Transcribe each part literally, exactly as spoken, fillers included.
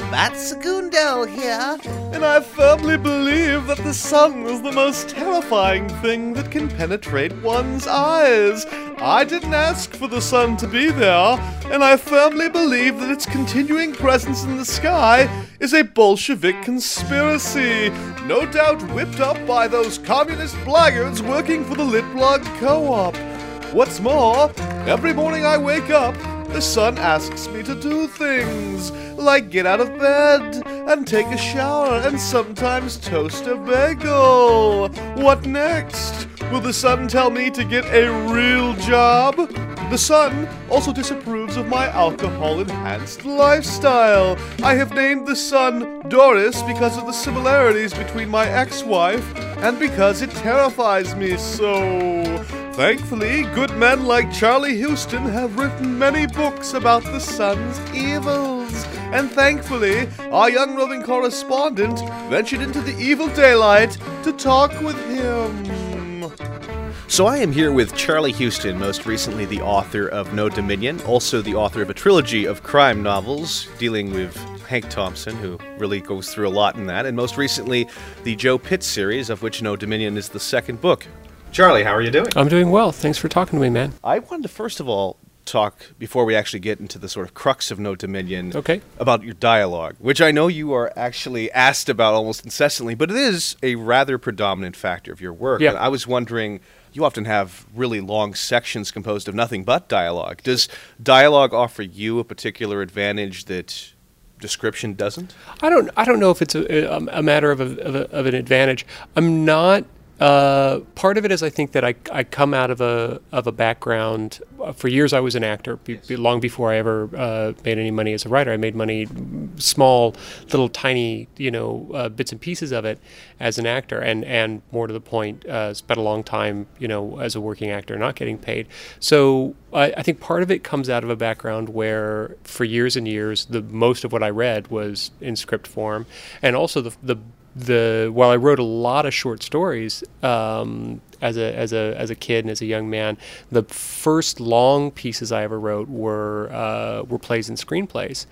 Bat Segundo here. And I firmly believe that the sun is the most terrifying thing that can penetrate one's eyes. I didn't ask for the sun to be there, and I firmly believe that its continuing presence in the sky is a Bolshevik conspiracy, no doubt whipped up by those communist blackguards working for the Litblog Co-op. What's more, every morning I wake up, the sun asks me to do things, like get out of bed, and take a shower, and sometimes toast a bagel. What next? Will the sun tell me to get a real job? The sun also disapproves of my alcohol-enhanced lifestyle. I have named the sun Doris because of the similarities between my ex-wife, and because it terrifies me so. Thankfully, good men like Charlie Houston have written many books about the sun's evils. And thankfully, our young roving correspondent ventured into the evil daylight to talk with him. So I am here with Charlie Houston, most recently the author of No Dominion, also the author of a trilogy of crime novels dealing with Hank Thompson, who really goes through a lot in that, and most recently the Joe Pitt series, of which No Dominion is the second book. Charlie, how are you doing? I'm doing well. Thanks for talking to me, man. I wanted to first of all talk, before we actually get into the sort of crux of No Dominion, okay, about your dialogue, which I know you are actually asked about almost incessantly, but it is a rather predominant factor of your work. Yeah. And I was wondering, you often have really long sections composed of nothing but dialogue. Does dialogue offer you a particular advantage that description doesn't? I don't I don't know if it's a, a matter of, a, of, a, of an advantage. I'm not Uh, part of it is I think that I, I come out of a of a background. Uh, for years I was an actor. Be, be long before I ever uh, made any money as a writer, I made money, small, little, tiny, you know, uh, bits and pieces of it as an actor, and and more to the point, uh, spent a long time, you know, as a working actor, not getting paid. So I, I think part of it comes out of a background where, for years and years, the most of what I read was in script form, and also the the The while I wrote a lot of short stories um, as a as a as a kid and as a young man, the first long pieces I ever wrote were uh, were plays and screenplays,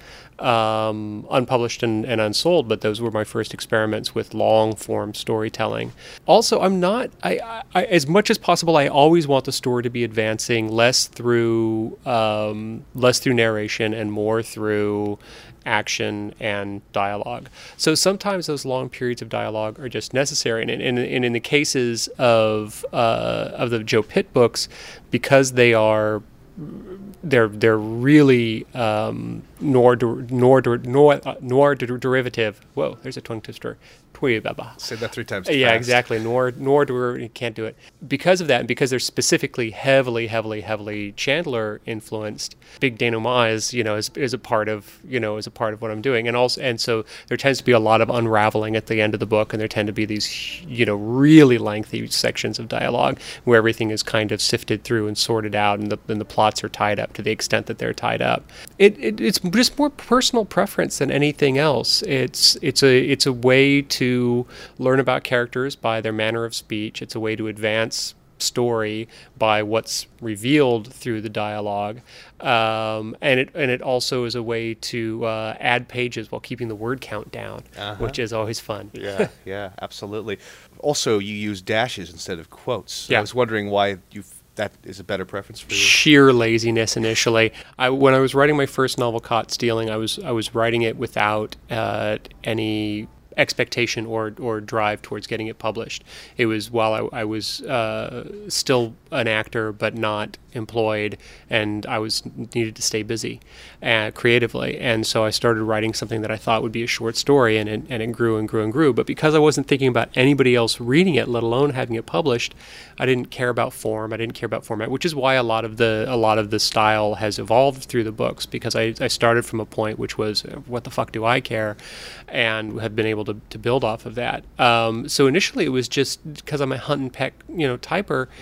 um, unpublished and, and unsold. But those were my first experiments with long form storytelling. Also, I'm not I, I as much as possible. I always want the story to be advancing less through um, less through narration and more through action and dialogue. So sometimes those long periods of dialogue are just necessary. And, and, and in the cases of uh, of the Joe Pitt books, because they are they're they're really um, noir noir noir noir derivative. Whoa, there's a tongue twister. Say that three times. Yeah, fast. exactly. Noir noir you can't do it because of that, and because they're specifically heavily, heavily, heavily Chandler influenced. Big denouement is, you know, is, is a part of, you know, is a part of what I'm doing, and also, and so there tends to be a lot of unraveling at the end of the book, and there tend to be these, you know, really lengthy sections of dialogue where everything is kind of sifted through and sorted out, and the and the plots are tied up to the extent that they're tied up. It, it it's just more personal preference than anything else. It's it's a it's a way to to learn about characters by their manner of speech. It's a way to advance story by what's revealed through the dialogue, um, and it and it also is a way to uh, add pages while keeping the word count down, uh-huh. which is always fun. Yeah, yeah, absolutely. Also, you use dashes instead of quotes. Yeah. I was wondering why you that is a better preference for you. Sheer laziness initially. I when I was writing my first novel, Caught Stealing, I was I was writing it without uh, any expectation or or drive towards getting it published. It was while I, I was uh, still an actor but not employed, and I was needed to stay busy uh, creatively, and so I started writing something that I thought would be a short story, and it, and it grew and grew and grew. But because I wasn't thinking about anybody else reading it, let alone having it published, I didn't care about form. I didn't care about format, which is why a lot of the a lot of the style has evolved through the books, because I, I started from a point which was, what the fuck do I care, and have been able to, to build off of that. Um, so initially it was just because I'm a hunt and peck, you know, typer.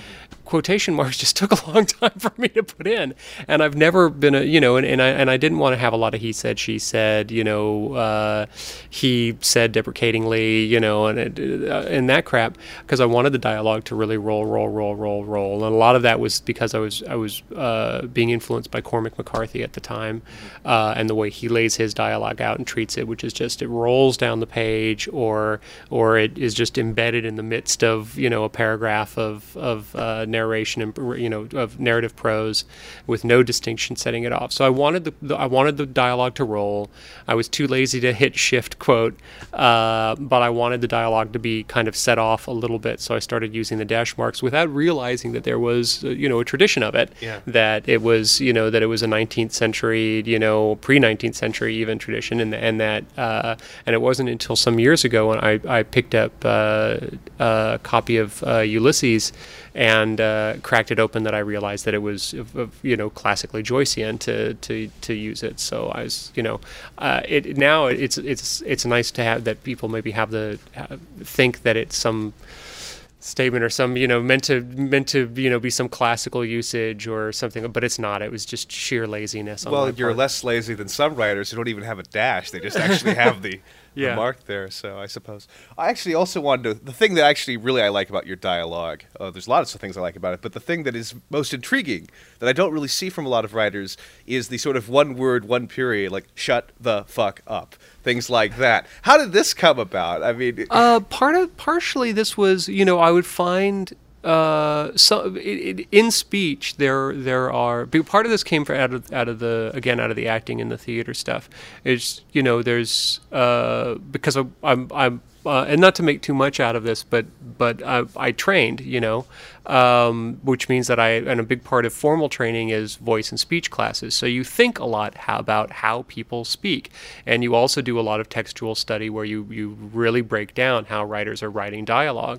quotation marks just took a long time for me to put in. And I've never been a, you know, and, and I and I didn't want to have a lot of he said, she said, you know, uh, he said deprecatingly, you know, and it, uh, and that crap, because I wanted the dialogue to really roll, roll, roll, roll, roll. And a lot of that was because I was I was uh, being influenced by Cormac McCarthy at the time, uh, and the way he lays his dialogue out and treats it, which is just it rolls down the page, or or it is just embedded in the midst of, you know, a paragraph of of uh, narration and, you know, of narrative prose with no distinction setting it off. So I wanted the, the I wanted the dialogue to roll. I was too lazy to hit shift quote, uh, but I wanted the dialogue to be kind of set off a little bit. So I started using the dash marks without realizing that there was, uh, you know, a tradition of it. Yeah. That it was, you know, that it was a nineteenth century, you know, pre-nineteenth century even tradition, and and that uh, and it wasn't until some years ago when I I picked up uh, a copy of uh, Ulysses and uh, cracked it open that I realized that it was, you know, classically Joycean to, to, to use it. So I was, you know, uh, it now it's it's it's nice to have that people maybe have the have, think that it's some statement or some, you know, meant to meant to you know be some classical usage or something, but it's not. It was just sheer laziness. On Well, my you're part. less lazy than some writers who don't even have a dash. They just actually have the, Yeah. the mark there. So I suppose I actually also wanted to. The thing that actually really I like about your dialogue. Uh, there's a lot of things I like about it, but the thing that is most intriguing that I don't really see from a lot of writers is the sort of one word, one period, like "shut the fuck up." Things like that. How did this come about? I mean, Uh, part of partially this was, you know, I would find uh, so it, it, in speech there there are part of this came from out of out of the again out of the acting and the theater stuff. It's, you know, there's uh, because I, I'm I'm uh, and not to make too much out of this, but but I, I trained, you know, um, which means that I and a big part of formal training is voice and speech classes. So you think a lot how, about how people speak, and you also do a lot of textual study where you you really break down how writers are writing dialogue.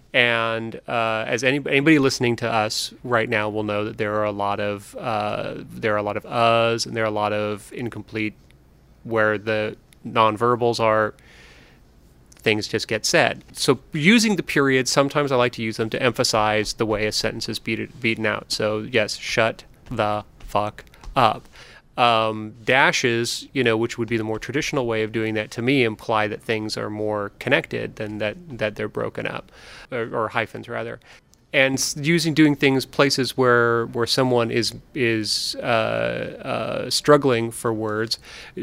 And uh, as any, anybody listening to us right now will know that there are a lot of uh, there are a lot of uhs and there are a lot of incomplete where the nonverbals are. Things just get said. So using the periods, sometimes I like to use them to emphasize the way a sentence is beat, beaten out. So yes, shut the fuck up. Um, dashes, you know, which would be the more traditional way of doing that, to me imply that things are more connected than that that they're broken up, or, or hyphens rather. And using doing things places where where someone is is uh, uh, struggling for words,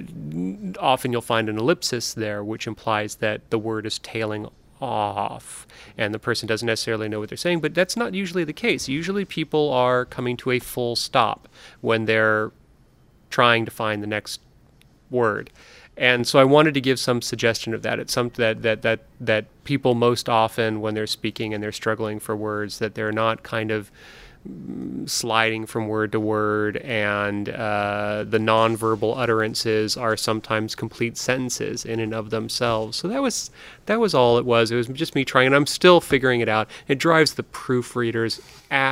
often you'll find an ellipsis there, which implies that the word is tailing off and the person doesn't necessarily know what they're saying. But that's not usually the case. Usually people are coming to a full stop when they're trying to find the next word. And so I wanted to give some suggestion of that. It's some that that that that people most often when they're speaking and they're struggling for words, that they're not kind of sliding from word to word, and uh, the nonverbal utterances are sometimes complete sentences in and of themselves. So that was that was all it was. It was just me trying, and I'm still figuring it out. It drives the proofreaders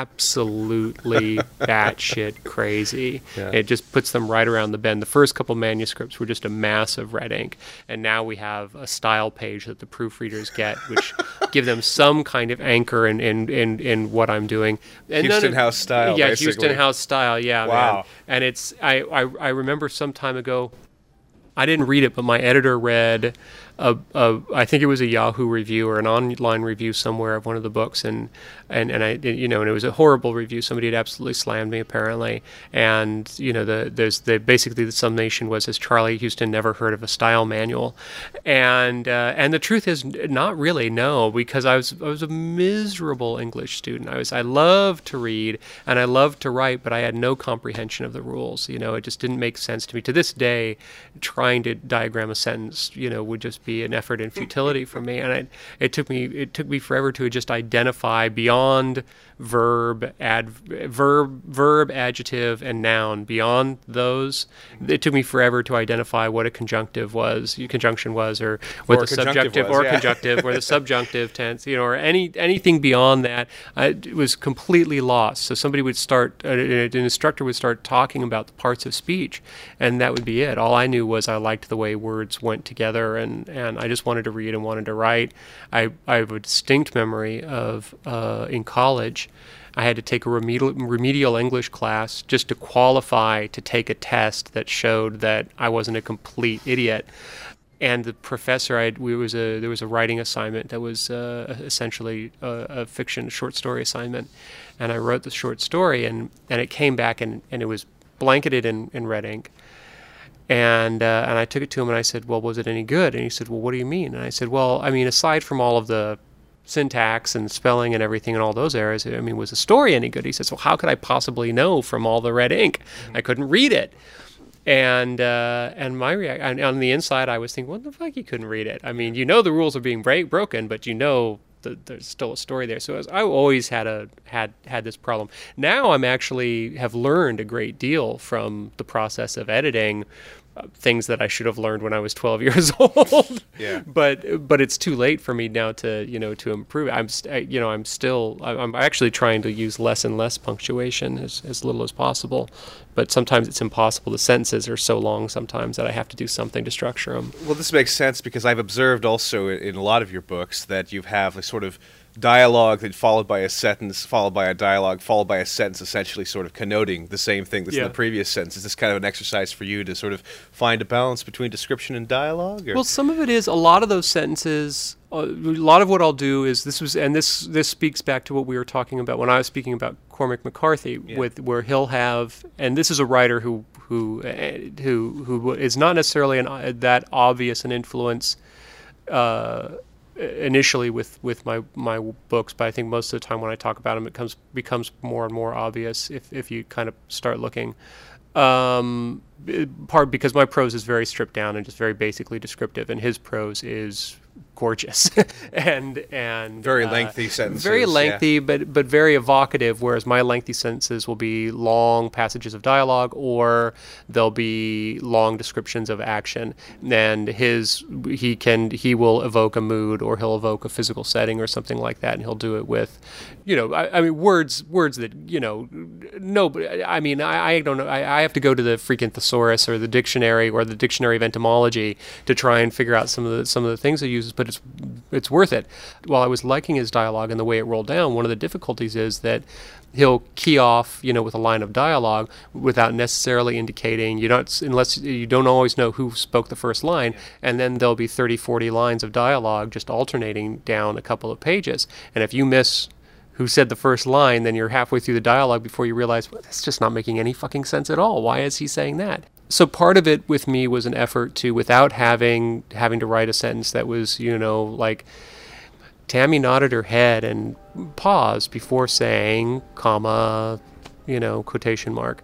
absolutely batshit crazy. Yeah. It just puts them right around the bend. The first couple manuscripts were just a mass of red ink, and now we have a style page that the proofreaders get, which give them some kind of anchor in in, in, in what I'm doing. And Houston House style, Yeah, basically. Houston House style, yeah, Wow. man. And it's, I, I, I remember some time ago, I didn't read it, but my editor read, a, a, I think it was a Yahoo review or an online review somewhere of one of the books, and and and I, you know, and it was a horrible review. Somebody had absolutely slammed me apparently, and you know, the there's the basically the summation was, has Charlie Houston never heard of a style manual? And uh, and the truth is, not really, no, because I was I was a miserable English student. I was I loved to read and I loved to write, but I had no comprehension of the rules. You know, it just didn't make sense to me. To this day, trying to diagram a sentence, you know, would just be an effort in futility for me, and it, it took me it took me forever to just identify beyond verb, ad, verb, verb, adjective, and noun. Beyond those, it took me forever to identify what a conjunctive was, conjunction was, or what Or the conjunctive subjunctive was, or yeah. conjunctive, or the subjunctive tense, you know, or any anything beyond that. I was completely lost. So somebody would start, uh, an instructor would start talking about the parts of speech, and that would be it. All I knew was I liked the way words went together, and, and I just wanted to read and wanted to write. I, I have a distinct memory of, uh, in college, I had to take a remedial, remedial English class just to qualify to take a test that showed that I wasn't a complete idiot. And the professor, I we was a there was a writing assignment that was uh, essentially a, a fiction short story assignment, and I wrote the short story, and, and it came back and, and it was blanketed in, in red ink. And uh, and I took it to him and I said, well, was it any good? And he said, well, what do you mean? And I said, well, I mean, aside from all of the syntax and spelling and everything in all those areas, I mean, was the story any good? He said, so how could I possibly know from all the red ink? I couldn't read it. And uh, and my reaction on the inside, I was thinking, what the fuck? You couldn't read it. I mean, you know the rules are being break- broken, but you know that there's still a story there. So I, was, I always had a had had this problem. Now I'm actually have learned a great deal from the process of editing. Uh, things that I should have learned when I was twelve years old. Yeah. But but it's too late for me now to you know to improve. I'm st- you know I'm still I'm actually trying to use less and less punctuation, as as little as possible. But sometimes it's impossible. The sentences are so long sometimes that I have to do something to structure them. Well, this makes sense because I've observed also in a lot of your books that you have a sort of dialogue that followed by a sentence, followed by a dialogue, followed by a sentence, essentially sort of connoting the same thing that's Yeah. in the previous sentence. Is this kind of an exercise for you to sort of find a balance between description and dialogue? Or? Well, some of it is a lot of those sentences. Uh, a lot of what I'll do is this was, and this this speaks back to what we were talking about when I was speaking about Cormac McCarthy, Yeah. with where he'll have, and this is a writer who who uh, who who is not necessarily an, uh, that obvious an influence. Uh, initially with, with my, my books, but I think most of the time when I talk about them, it comes becomes more and more obvious if, if you kind of start looking. Um, part because my prose is very stripped down and just very basically descriptive, and his prose is gorgeous and and Very uh, lengthy sentences. very lengthy, yeah. but but very evocative. Whereas my lengthy sentences will be long passages of dialogue, or they'll be long descriptions of action. And his he can he will evoke a mood, or he'll evoke a physical setting, or something like that, and he'll do it with, you know, I, I mean words words that you know, no, but I mean I, I don't know. I, I have to go to the freaking thesaurus or the dictionary or the dictionary of entomology to try and figure out some of the some of the things he uses, but it's it's worth it. While I was liking his dialogue and the way it rolled down, one of the difficulties is that he'll key off, you know, with a line of dialogue without necessarily indicating, you don't, unless you don't always know who spoke the first line, and then there'll be thirty, forty lines of dialogue just alternating down a couple of pages. And if you miss who said the first line, then you're halfway through the dialogue before you realize, well, that's just not making any fucking sense at all. Why is he saying that? So part of it with me was an effort to, without having having to write a sentence that was, you know, like, Tammy nodded her head and paused before saying, comma, you know, quotation mark,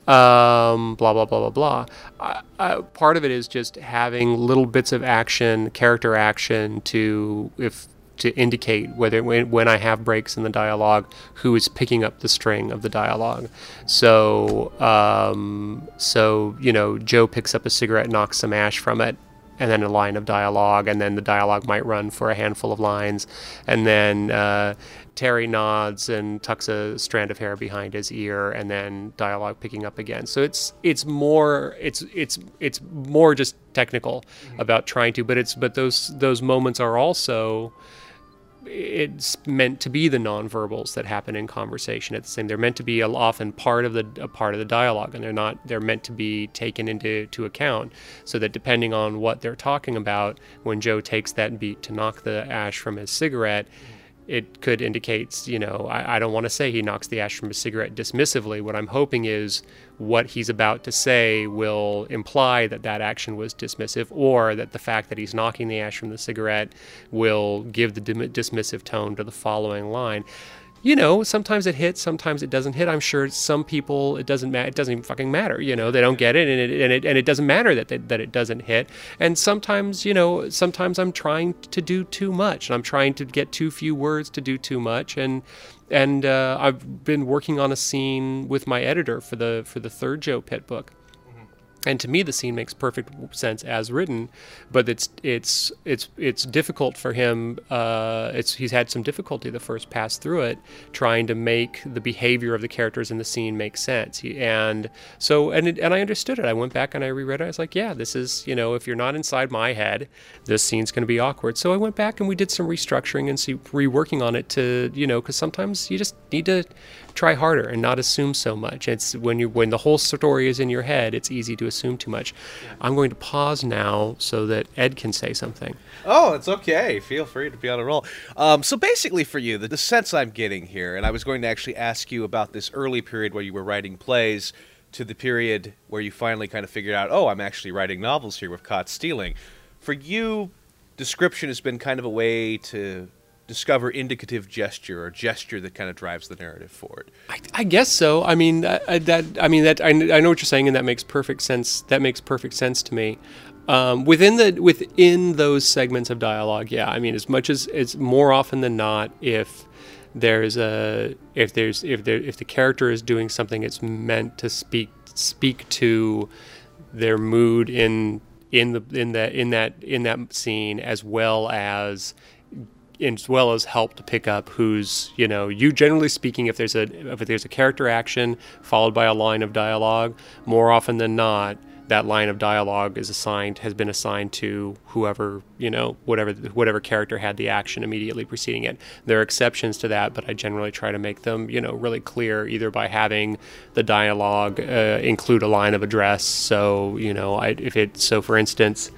um, blah, blah, blah, blah, blah. I, I, part of it is just having little bits of action, character action, to, if to indicate whether when, when I have breaks in the dialogue, who is picking up the string of the dialogue. So, um, so you know, Joe picks up a cigarette, knocks some ash from it, and then a line of dialogue, and then the dialogue might run for a handful of lines, and then uh, Terry nods and tucks a strand of hair behind his ear, and then dialogue picking up again. So it's it's more it's it's it's more just technical mm-hmm. about trying to, but it's but those those moments are also, it's meant to be the nonverbals that happen in conversation. It's the same. They're meant to be often part of the a part of the dialogue, and they're not. They're meant to be taken into to account, so that depending on what they're talking about, when Joe takes that beat to knock the ash from his cigarette, it could indicate, you know, I, I don't want to say he knocks the ash from his cigarette dismissively. What I'm hoping is what he's about to say will imply that that action was dismissive, or that the fact that he's knocking the ash from the cigarette will give the dim- dismissive tone to the following line. You know, sometimes it hits, sometimes it doesn't hit. I'm sure some people, it doesn't matter. It doesn't even fucking matter. You know, they don't get it, and it and it and it doesn't matter that they, that it doesn't hit. And sometimes, you know, sometimes I'm trying to do too much, and I'm trying to get too few words to do too much. And and uh, I've been working on a scene with my editor for the for the third Joe Pitt book. And to me, the scene makes perfect sense as written, but it's it's it's it's difficult for him. Uh, it's he's had some difficulty the first pass through it, trying to make the behavior of the characters in the scene make sense. He, and so and it, and I understood it. I went back and I reread it. I was like, yeah, this is, you know, if you're not inside my head, this scene's going to be awkward. So I went back and we did some restructuring and see, reworking on it to, you know, because sometimes you just need to try harder and not assume so much. It's when you when the whole story is in your head, it's easy to assume too much. Yeah. I'm going to pause now so that Ed can say something. Oh, it's okay. Feel free to be on a roll. Um, so basically for you, the, the sense I'm getting here, and I was going to actually ask you about this early period where you were writing plays to the period where you finally kind of figured out, oh, I'm actually writing novels here with Caught Stealing. For you, description has been kind of a way to discover indicative gesture or gesture that kind of drives the narrative forward. I, I guess so. I mean, that, that I mean that I, I know what you're saying, and that makes perfect sense. That makes perfect sense to me. Um, within the within those segments of dialogue, yeah. I mean, as much as it's more often than not, if there's a if there's if there if the character is doing something, it's meant to speak speak to their mood in in the in that in that in that scene, as well as. as well as help to pick up who's, you know, you generally speaking, if there's a if there's a character action followed by a line of dialogue, more often than not, that line of dialogue is assigned has been assigned to whoever, you know, whatever whatever character had the action immediately preceding it. There are exceptions to that, but I generally try to make them, you know, really clear, either by having the dialogue uh, include a line of address. So, you know, I, if it so for instance,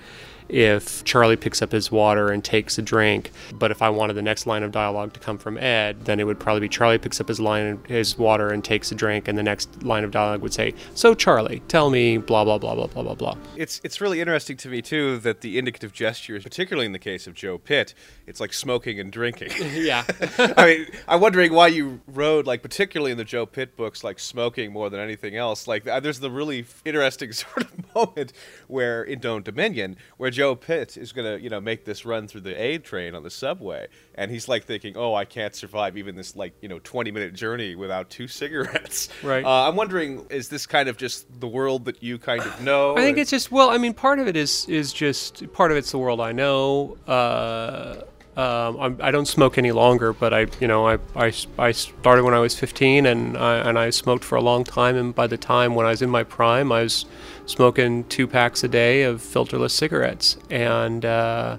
if Charlie picks up his water and takes a drink, but if I wanted the next line of dialogue to come from Ed, then it would probably be Charlie picks up his line, his water and takes a drink, and the next line of dialogue would say, "So Charlie, tell me blah blah blah blah blah blah blah." It's it's really interesting to me too that the indicative gestures, particularly in the case of Joe Pitt, it's like smoking and drinking. Yeah. I mean, I'm wondering why you wrote, like, particularly in the Joe Pitt books, like smoking more than anything else. Like, there's the really interesting sort of moment where in Known Dominion, where Joe Pitt is going to, you know, make this run through the aid train on the subway, and he's like thinking, oh, I can't survive even this, like, you know, twenty minute journey without two cigarettes. Right. Uh, I'm wondering, is this kind of just the world that you kind of know? I think it's just, well, I mean, part of it is is just, part of it's the world I know. Uh, um, I'm, I don't smoke any longer, but I, you know, I, I, I started when I was fifteen, and I, and I smoked for a long time, and by the time when I was in my prime, I was smoking two packs a day of filterless cigarettes, and uh,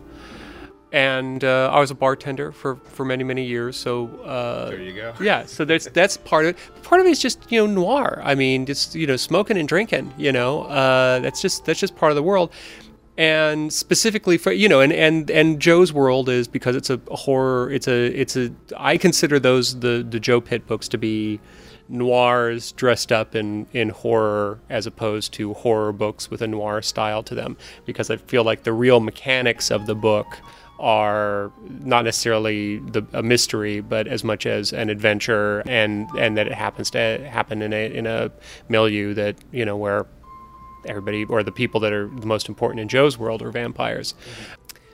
and uh, I was a bartender for, for many many years. So uh, there you go. Yeah, so that's that's part of it. Part of it is just, you know, noir. I mean, just, you know, smoking and drinking. You know, uh, that's just that's just part of the world. And specifically for, you know, and, and, and Joe's world is, because it's a horror. It's a it's a. I consider those the the Joe Pitt books to be noirs dressed up in, in horror, as opposed to horror books with a noir style to them, because I feel like the real mechanics of the book are not necessarily the, a mystery, but as much as an adventure, and, and that it happens to happen in a in a milieu that, you know, where everybody, or the people that are the most important in Joe's world, are vampires. Mm-hmm.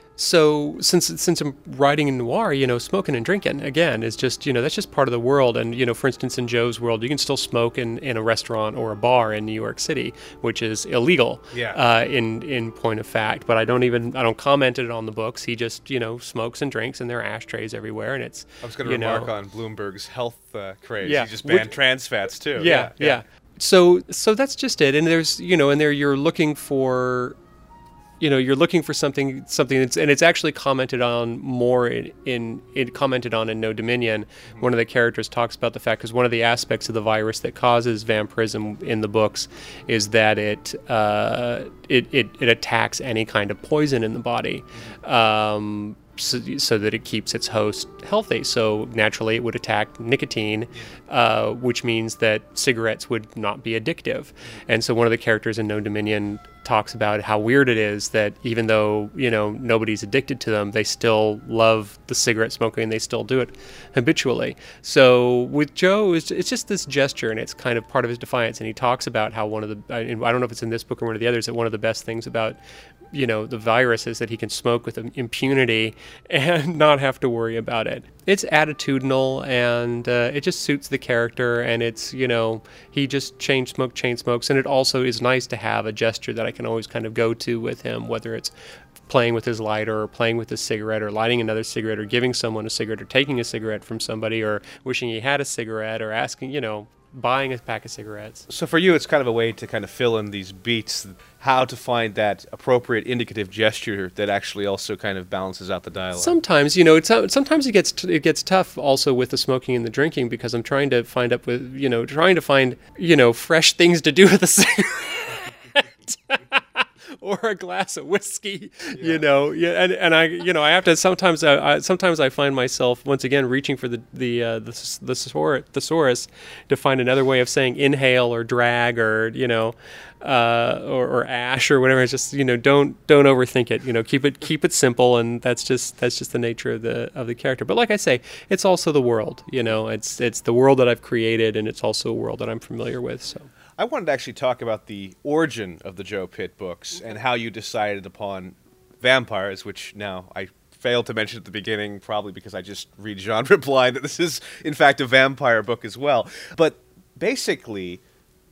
So since since I'm writing in noir, you know, smoking and drinking, again, is just, you know, that's just part of the world. And, you know, for instance, in Joe's world, you can still smoke in, in a restaurant or a bar in New York City, which is illegal, yeah. uh, in in point of fact. But I don't even, I don't comment it on the books. He just, you know, smokes and drinks, and there are ashtrays everywhere. And it's, I was going to remark know, on Bloomberg's health uh, craze. Yeah. He just banned Which, trans fats, too. Yeah, yeah, yeah. So so that's just it. And there's, you know, and there you're looking for... You know, you're looking for something, something that's, and it's actually commented on more in, in it commented on in No Dominion. Mm-hmm. One of the characters talks about the fact, because one of the aspects of the virus that causes vampirism in the books is that it uh, it, it it attacks any kind of poison in the body. Mm-hmm. Um, So, so that it keeps its host healthy. So naturally it would attack nicotine, uh, which means that cigarettes would not be addictive. And so one of the characters in No Dominion talks about how weird it is that even though, you know, nobody's addicted to them, they still love the cigarette smoking, and they still do it habitually. So with Joe, it's, it's just this gesture, and it's kind of part of his defiance. And he talks about how one of the, I don't know if it's in this book or one of the others, that one of the best things about you know, the virus is that he can smoke with impunity and not have to worry about it. It's attitudinal, and uh, it just suits the character, and it's, you know, he just chain smoke, chain smokes, and it also is nice to have a gesture that I can always kind of go to with him, whether it's playing with his lighter or playing with his cigarette or lighting another cigarette or giving someone a cigarette or taking a cigarette from somebody or wishing he had a cigarette or asking, you know, buying a pack of cigarettes. So for you, it's kind of a way to kind of fill in these beats, how to find that appropriate indicative gesture that actually also kind of balances out the dialogue. Sometimes, you know, it's sometimes it gets t- it gets tough also with the smoking and the drinking, because I'm trying to find up with, you know, trying to find, you know, fresh things to do with a cigarette. Or a glass of whiskey, yeah. you know, yeah, and, and I, you know, I have to sometimes. I, I sometimes I find myself once again reaching for the the uh, the the thesaurus, thesaurus to find another way of saying inhale or drag or you know, uh, or, or ash or whatever. It's just, you know, don't don't overthink it. You know, keep it keep it simple, and that's just that's just the nature of the of the character. But like I say, it's also the world. You know, it's it's the world that I've created, and it's also a world that I'm familiar with. So. I wanted to actually talk about the origin of the Joe Pitt books and how you decided upon vampires, which now I failed to mention at the beginning, probably because I just read genre blind, that this is, in fact, a vampire book as well. But basically,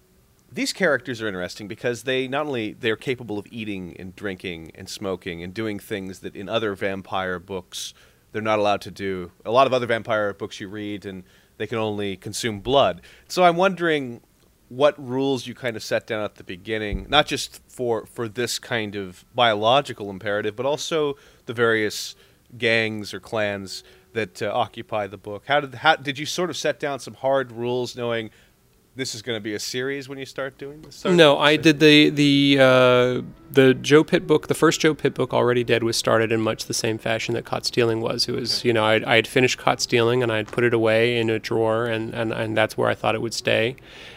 these characters are interesting because they not only they're capable of eating and drinking and smoking and doing things that in other vampire books they're not allowed to do. A lot of other vampire books you read, and they can only consume blood. So I'm wondering what rules you kind of set down at the beginning, not just for, for this kind of biological imperative, but also the various gangs or clans that uh, occupy the book. How did how did you sort of set down some hard rules, knowing this is going to be a series when you start doing this? No, I did the the uh, the Joe Pitt book. The first Joe Pitt book, Already Dead, was started in much the same fashion that Caught Stealing was. It was, you know, I I had finished Caught Stealing and I had put it away in a drawer, and, and, and that's where I thought it would stay.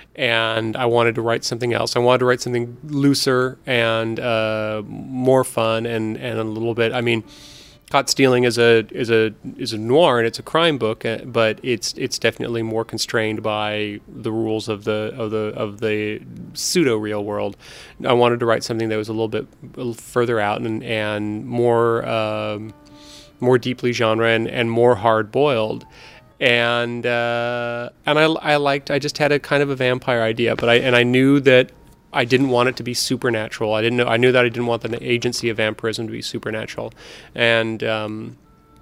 And I wanted to write something else. I wanted to write something looser and uh, more fun, and, and a little bit. I mean, Caught Stealing is a is a is a noir, and it's a crime book, but it's it's definitely more constrained by the rules of the of the of the pseudo real world. I wanted to write something that was a little bit further out and and more um, more deeply genre and, and more hard boiled. And uh, and I, I liked I just had a kind of a vampire idea, but I and I knew that I didn't want it to be supernatural. I didn't know I knew that I didn't want the agency of vampirism to be supernatural. And um,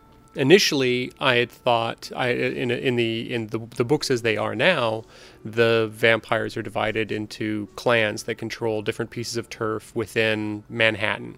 initially, I had thought I in in the in the the books as they are now, the vampires are divided into clans that control different pieces of turf within Manhattan.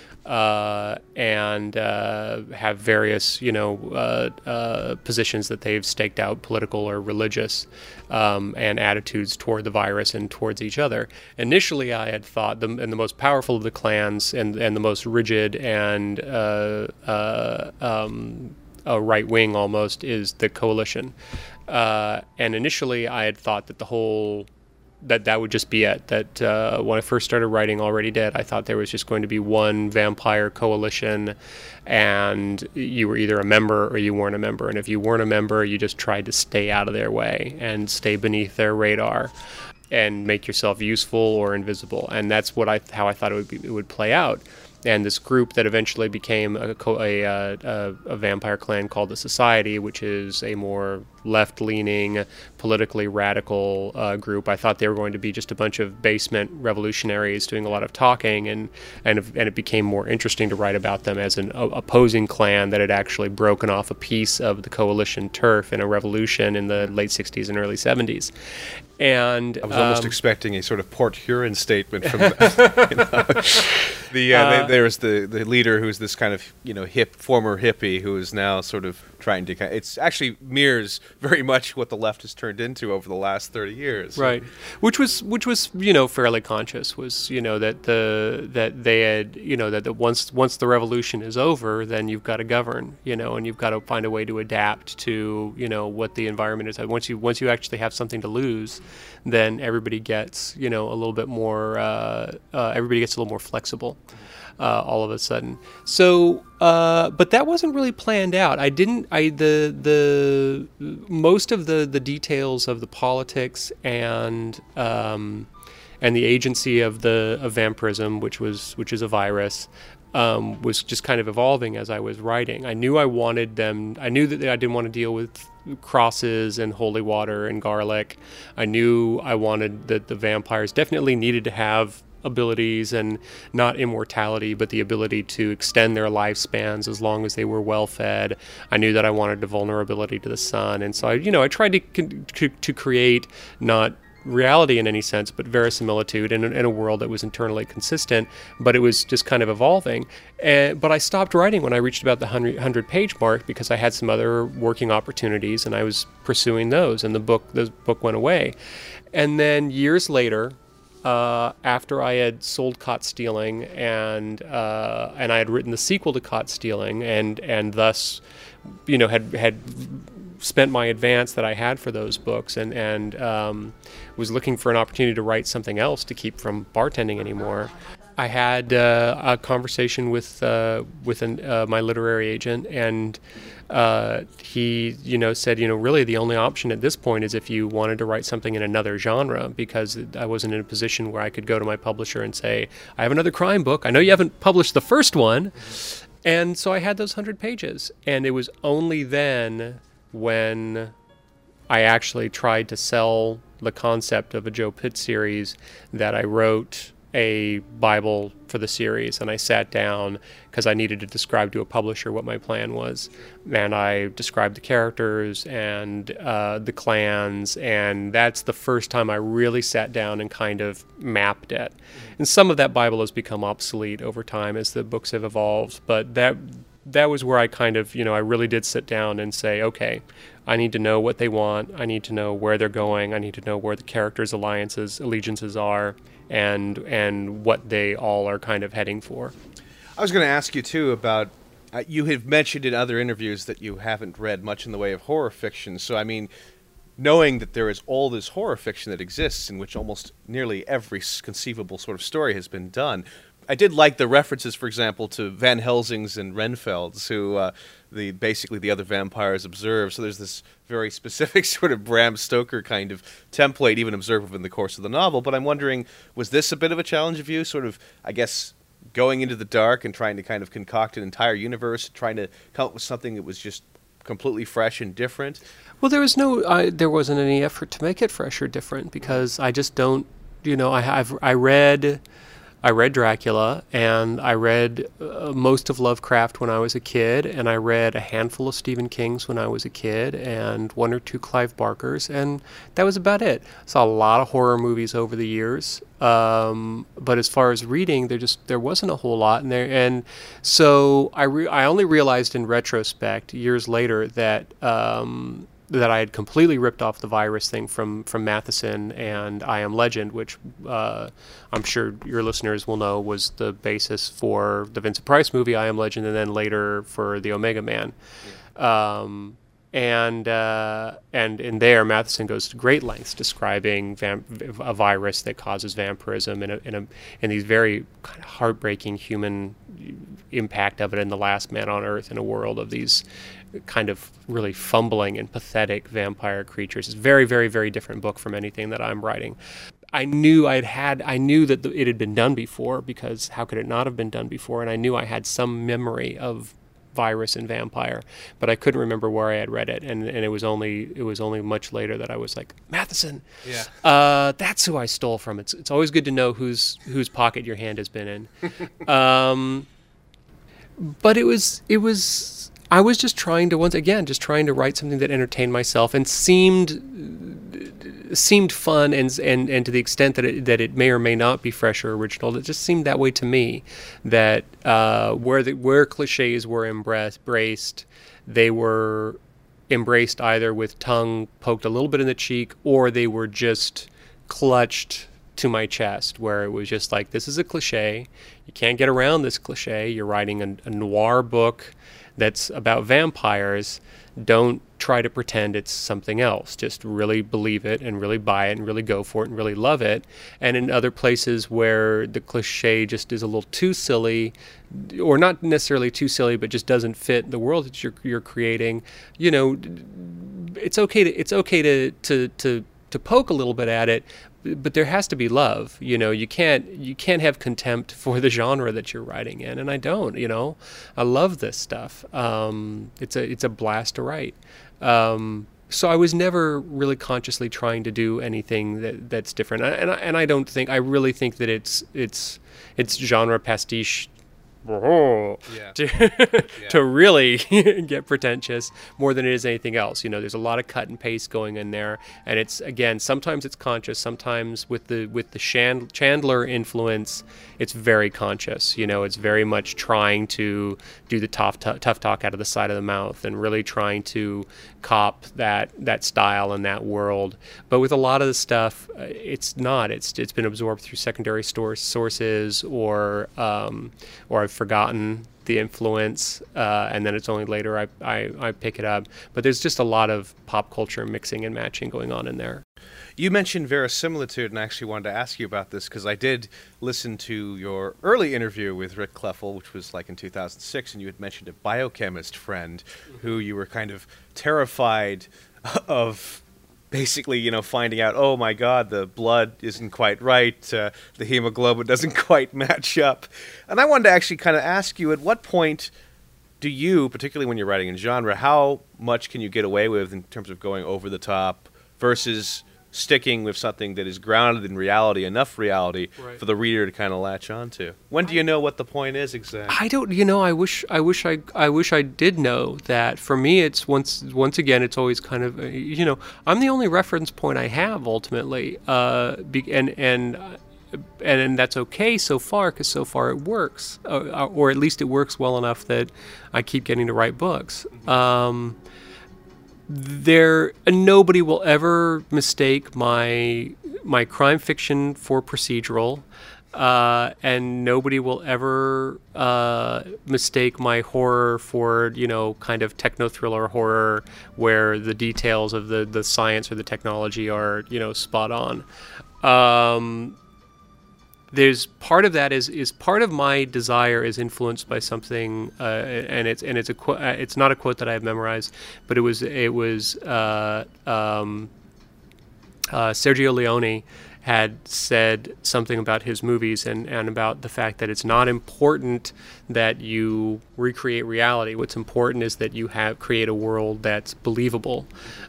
Uh, and uh, have various, you know, uh, uh, positions that they've staked out, political or religious, um, and attitudes toward the virus and towards each other. Initially, I had thought, the, and the most powerful of the clans and, and the most rigid and uh, uh, um, a right wing almost is the Coalition. Uh, and initially, I had thought that the whole that that would just be it. That uh, when I first started writing Already Dead, I thought there was just going to be one vampire coalition, and you were either a member or you weren't a member. And if you weren't a member, you just tried to stay out of their way and stay beneath their radar and make yourself useful or invisible. And that's what I how I thought it would be, it would play out. And this group that eventually became a, a, a, a vampire clan called the Society, which is a more left-leaning, politically radical uh, group. I thought they were going to be just a bunch of basement revolutionaries doing a lot of talking, and and, and it became more interesting to write about them as an opposing clan that had actually broken off a piece of the coalition turf in a revolution in the late sixties and early seventies. And I was almost um, expecting a sort of Port Huron statement from the, you know, the uh, uh, there's the the leader who's this kind of, you know, hip former hippie who is now sort of trying to kind of, it's actually mirrors very much what the left has turned into over the last thirty years. Right. Which was which was, you know, fairly conscious, was, you know, that the that they had, you know, that the once once the revolution is over, then you've got to govern, you know, and you've got to find a way to adapt to, you know, what the environment is. Once you once you actually have something to lose, then everybody gets, you know, a little bit more uh, uh, everybody gets a little more flexible. Uh, all of a sudden. So, uh, but that wasn't really planned out. I didn't, I, the, the, most of the, the details of the politics and, um, and the agency of the of vampirism, which was which is a virus, um, was just kind of evolving as I was writing. I knew I wanted them. I knew that I didn't want to deal with crosses and holy water and garlic. I knew I wanted that the vampires definitely needed to have abilities, and not immortality, but the ability to extend their lifespans as long as they were well fed. I knew that I wanted the vulnerability to the sun, and so I, you know, I tried to to, to create not reality in any sense, but verisimilitude in, in a world that was internally consistent, but it was just kind of evolving. And, but I stopped writing when I reached about the one hundred page mark because I had some other working opportunities and I was pursuing those, and the book the book went away. And then years later, uh, after I had sold Caught Stealing and uh, and I had written the sequel to Caught Stealing, and and thus, you know, had had spent my advance that I had for those books, and and um, was looking for an opportunity to write something else to keep from bartending anymore. I had uh, a conversation with uh, with an, uh, my literary agent, and uh, he, you know, said, you know, really the only option at this point is if you wanted to write something in another genre, because I wasn't in a position where I could go to my publisher and say, I have another crime book. I know you haven't published the first one. And so I had those hundred pages, and it was only then when I actually tried to sell the concept of a Joe Pitt series that I wrote a Bible for the series, and I sat down because I needed to describe to a publisher what my plan was, and I described the characters and uh, the clans, and that's the first time I really sat down and kind of mapped it. And some of that Bible has become obsolete over time as the books have evolved, but that that was where I kind of, you know, I really did sit down and say, okay, I need to know what they want, I need to know where they're going, I need to know where the characters' alliances, allegiances are, and and what they all are kind of heading for. I was going to ask you, too, about, uh, you have mentioned in other interviews that you haven't read much in the way of horror fiction, so I mean, knowing that there is all this horror fiction that exists in which almost nearly every conceivable sort of story has been done, I did like the references, for example, to Van Helsing's and Renfeld's, who uh, the basically the other vampires observe. So there's this very specific sort of Bram Stoker kind of template, even observable in the course of the novel. But I'm wondering, was this a bit of a challenge of you, sort of, I guess, going into the dark and trying to kind of concoct an entire universe, trying to come up with something that was just completely fresh and different? Well, there was no, uh, there wasn't any effort to make it fresh or different, because I just don't, you know, I, I've I read. I read Dracula, and I read uh, most of Lovecraft when I was a kid, and I read a handful of Stephen King's when I was a kid, and one or two Clive Barkers, and that was about it. Saw a lot of horror movies over the years, um, but as far as reading, there just there wasn't a whole lot in there, and so I re- I only realized in retrospect years later that. Um, that I had completely ripped off the virus thing from, from Matheson and I Am Legend, which uh, I'm sure your listeners will know was the basis for the Vincent Price movie I Am Legend, and then later for the Omega Man. Yeah. Um, and uh, and in there, Matheson goes to great lengths describing vamp- a virus that causes vampirism in a, in a in these very kind of heartbreaking human impact of it in The Last Man on Earth, in a world of these kind of really fumbling and pathetic vampire creatures. It's a very, very, very different book from anything that I'm writing. I knew I'd had, I knew that it had been done before, because how could it not have been done before? And I knew I had some memory of virus and vampire, but I couldn't remember where I had read it. And, and it was only, it was only much later that I was like, Matheson, yeah, uh, that's who I stole from. It's, it's always good to know whose, whose pocket your hand has been in. um, but it was, it was, I was just trying to, once again, just trying to write something that entertained myself and seemed seemed fun, and and, and to the extent that it, that it may or may not be fresh or original, it just seemed that way to me. That uh, where the where cliches were embraced, they were embraced either with tongue poked a little bit in the cheek, or they were just clutched to my chest, where it was just like, this is a cliche. You can't get around this cliche. You're writing a, a noir book that's about vampires. Don't try to pretend it's something else. Just really believe it and really buy it and really go for it and really love it. And in other places where the cliche just is a little too silly, or not necessarily too silly, but just doesn't fit the world that you're, you're creating, you know, it's okay to it's okay to to to to poke a little bit at it, but there has to be love. You know, you can't you can't have contempt for the genre that you're writing in, and I don't. You know, I love this stuff. Um, it's a it's a blast to write. Um, so I was never really consciously trying to do anything that that's different, and I, and I don't think I really think that it's it's it's genre pastiche. Yeah. To, Yeah. to really get pretentious more than it is anything else. You know, there's a lot of cut and paste going in there, and it's again sometimes it's conscious, sometimes with the with the Chand- Chandler influence, it's very conscious. You know, it's very much trying to do the tough t- tough talk out of the side of the mouth and really trying to cop that that style and that world. But with a lot of the stuff, uh, it's not. It's it's been absorbed through secondary source sources or um, or I've forgotten the influence, uh, and then it's only later I, I, I pick it up. But there's just a lot of pop culture mixing and matching going on in there. You mentioned verisimilitude, and I actually wanted to ask you about this because I did listen to your early interview with Rick Kleffel, which was like in two thousand six, and you had mentioned a biochemist friend who you were kind of terrified of basically, you know, finding out, oh my God, the blood isn't quite right, uh, the hemoglobin doesn't quite match up. And I wanted to actually kind of ask you, at what point do you, particularly when you're writing in genre, how much can you get away with in terms of going over the top versus sticking with something that is grounded in reality, enough reality Right. for the reader to kind of latch onto? When do you know what the point is exactly? I don't, you know, I wish, I wish I, I wish I did know that. For me, it's once, once again, it's always kind of, uh, you know, I'm the only reference point I have ultimately, uh, be, and and uh, and and that's okay so far because so far it works, uh, or at least it works well enough that I keep getting to write books. Um, there, nobody will ever mistake my my crime fiction for procedural. Uh, and nobody will ever uh, mistake my horror for, you know, kind of techno-thriller horror where the details of the, the science or the technology are, you know, spot on. Um, there's part of that is is part of my desire is influenced by something, uh, and it's and it's a qu- uh, it's not a quote that I have memorized, but it was it was uh, um, uh, Sergio Leone had said something about his movies and, and about the fact that it's not important that you recreate reality. What's important is that you have create a world that's believable,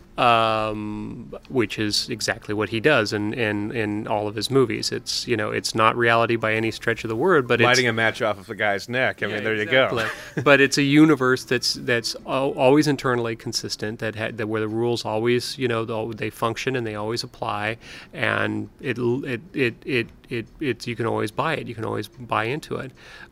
um, which is exactly what he does in, in, in all of his movies. It's, you know, it's not reality by any stretch of the word, but Lighting it's a match off of the guy's neck. I yeah, mean, there exactly. you go. But it's a universe that's that's al- always internally consistent. That, ha- that where the rules always, you know, they function and they always apply, and it it it it it it's you can always buy it. You can always buy into it.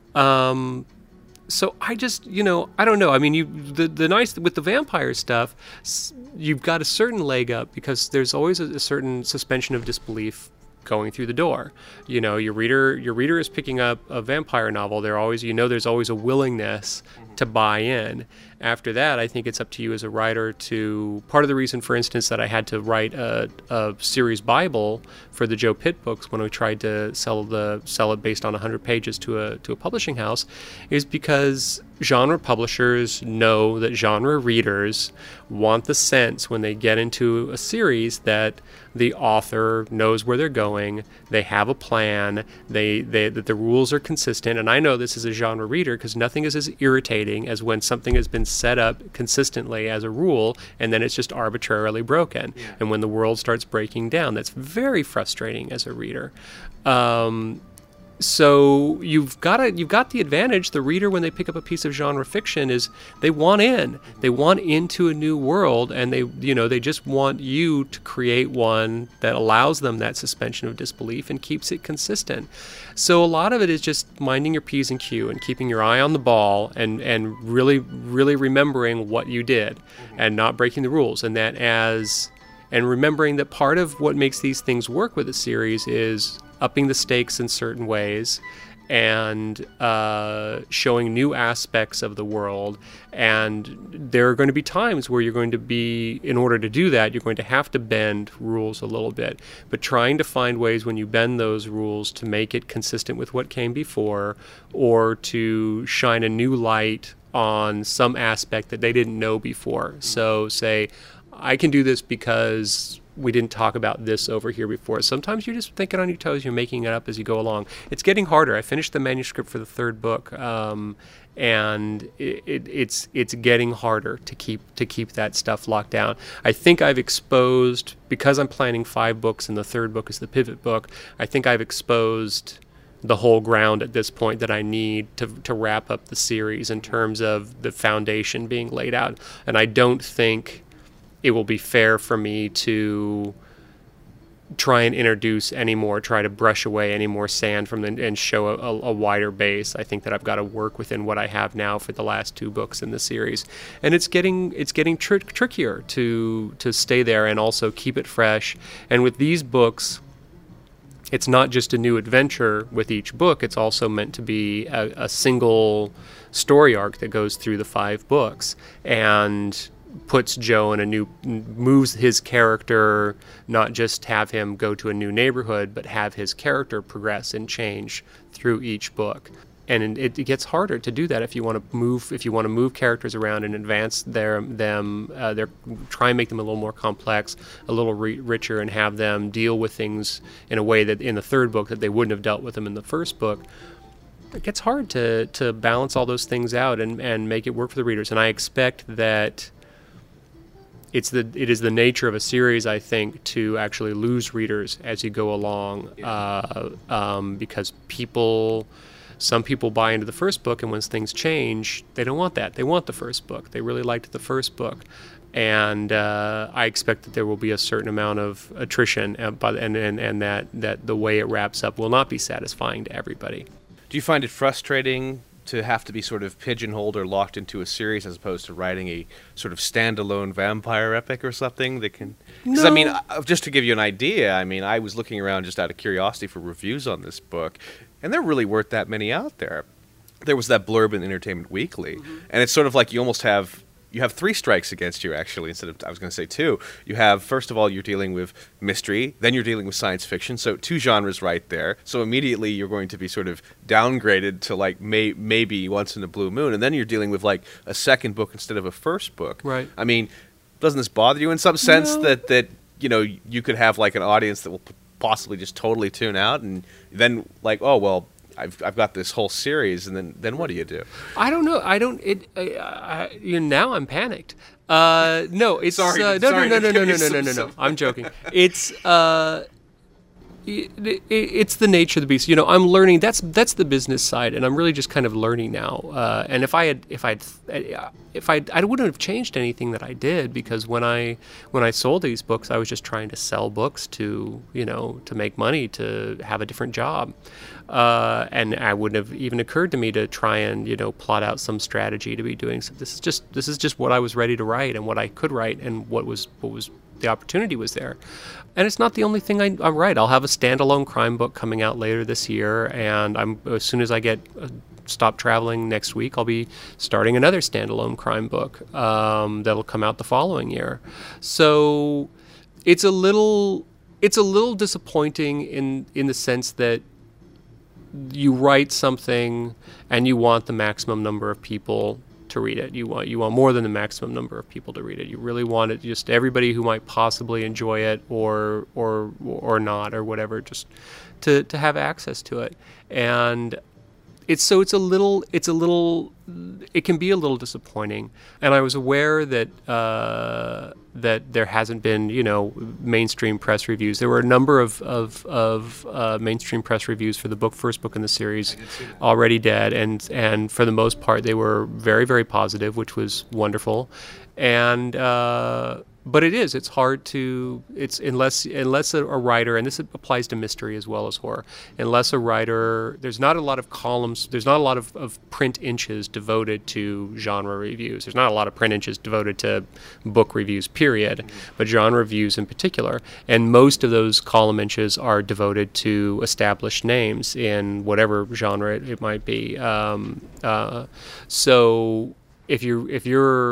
Um, so I just, you know, I don't know. I mean, you the the nice with the vampire stuff, s- you've got a certain leg up because there's always a, a certain suspension of disbelief going through the door. You know, your reader your reader is picking up a vampire novel. They're always, you know, there's always a willingness to buy in. After that, I think it's up to you as a writer to, part of the reason, for instance, that I had to write a, a series Bible for the Joe Pitt books when we tried to sell the sell it based on one hundred pages to a to a publishing house, is because genre publishers know that genre readers want the sense when they get into a series that the author knows where they're going, they have a plan, they, they that the rules are consistent. And I know this as a genre reader because nothing is as irritating as when something has been set up consistently as a rule and then it's just arbitrarily broken. Yeah. And when the world starts breaking down, that's very frustrating as a reader. Um, So you've got a, you've got the advantage. The reader, when they pick up a piece of genre fiction, is they want in. They want into a new world, and they you know they just want you to create one that allows them that suspension of disbelief and keeps it consistent. So a lot of it is just minding your P's and Q and keeping your eye on the ball and and really really remembering what you did and not breaking the rules. And that as and remembering that part of what makes these things work with a series is upping the stakes in certain ways and uh, showing new aspects of the world. And there are going to be times where you're going to be, in order to do that, you're going to have to bend rules a little bit. But trying to find ways when you bend those rules to make it consistent with what came before, or to shine a new light on some aspect that they didn't know before. So say, I can do this because we didn't talk about this over here before. Sometimes you're just thinking on your toes, you're making it up as you go along. It's getting harder. I finished the manuscript for the third book, um, and it, it, it's it's getting harder to keep to keep that stuff locked down. I think I've exposed, because I'm planning five books and the third book is the pivot book, I think I've exposed the whole ground at this point that I need to to wrap up the series in terms of the foundation being laid out. And I don't think it will be fair for me to try and introduce any more, try to brush away any more sand from the, and show a, a, a wider base. I think that I've got to work within what I have now for the last two books in the series, and it's getting it's getting tr- trickier to to stay there and also keep it fresh. And with these books, it's not just a new adventure with each book. It's also meant to be a, a single story arc that goes through the five books and puts Joe in a new, moves his character, not just have him go to a new neighborhood, but have his character progress and change through each book. And it, it gets harder to do that if you want to move, if you want to move characters around and advance their them, uh, their try and make them a little more complex, a little re- richer, and have them deal with things in a way that in the third book that they wouldn't have dealt with them in the first book. It gets hard to to balance all those things out and, and make it work for the readers. And I expect that It's the it is the nature of a series, I think, to actually lose readers as you go along, uh, um, because people, some people buy into the first book, and when things change, they don't want that. They want the first book. They really liked the first book, and uh, I expect that there will be a certain amount of attrition, and and and, and that, that the way it wraps up will not be satisfying to everybody. Do you find it frustrating to have to be sort of pigeonholed or locked into a series as opposed to writing a sort of standalone vampire epic or something that can... Because, No. I mean, uh, just to give you an idea, I mean, I was looking around just out of curiosity for reviews on this book, and there really weren't that many out there. There was that blurb in Entertainment Weekly, mm-hmm. and it's sort of like you almost have... You have three strikes against you, actually, instead of, I was going to say two. You have, first of all, you're dealing with mystery, then you're dealing with science fiction, so two genres right there. So immediately you're going to be sort of downgraded to, like, may, maybe Once in a Blue Moon, and then you're dealing with, like, a second book instead of a first book. Right. I mean, doesn't this bother you in some sense No. that, that, you know, you could have, like, an audience that will p- possibly just totally tune out, and then, like, oh, well, I've I've got this whole series, and then, then what do you do? I don't know. I don't. It. I, I, you know, now I'm panicked. Uh, no, it's Sorry, uh, no, sorry no, to no, no, give no, you no, no, some- no, no. some- I'm joking. It's uh, it, it, it's the nature of the beast. You know, I'm learning. That's that's the business side, and I'm really just kind of learning now. Uh, and if I had, if I'd, if I, I wouldn't have changed anything that I did, because when I when I sold these books, I was just trying to sell books to you know to make money, to have a different job. Uh, and I wouldn't have even occurred to me to try and you know plot out some strategy to be doing. So this is just this is just what I was ready to write and what I could write and what was what was the opportunity was there. And it's not the only thing I, I'm right. I'll have a standalone crime book coming out later this year, and I'm as soon as I get uh, stop traveling next week, I'll be starting another standalone crime book um, that'll come out the following year. So it's a little it's a little disappointing in in the sense that you write something and you want the maximum number of people to read it. You want you want more than the maximum number of people to read it. You really want it just everybody who might possibly enjoy it or or or not or whatever, just to, to have access to it. And it's so it's a little it's a little it can be a little disappointing. And I was aware that uh, that there hasn't been you know mainstream press reviews. There were a number of of, of uh, mainstream press reviews for the book first book in the series already dead, and and for the most part they were very very positive, which was wonderful. And uh, but it is it's hard to it's unless unless a, a writer, and this applies to mystery as well as horror, unless a writer there's not a lot of columns there's not a lot of, of print inches devoted to genre reviews. There's not a lot of print inches devoted to book reviews period, but genre reviews in particular, and most of those column inches are devoted to established names in whatever genre it, it might be. Um, uh, so if you if you're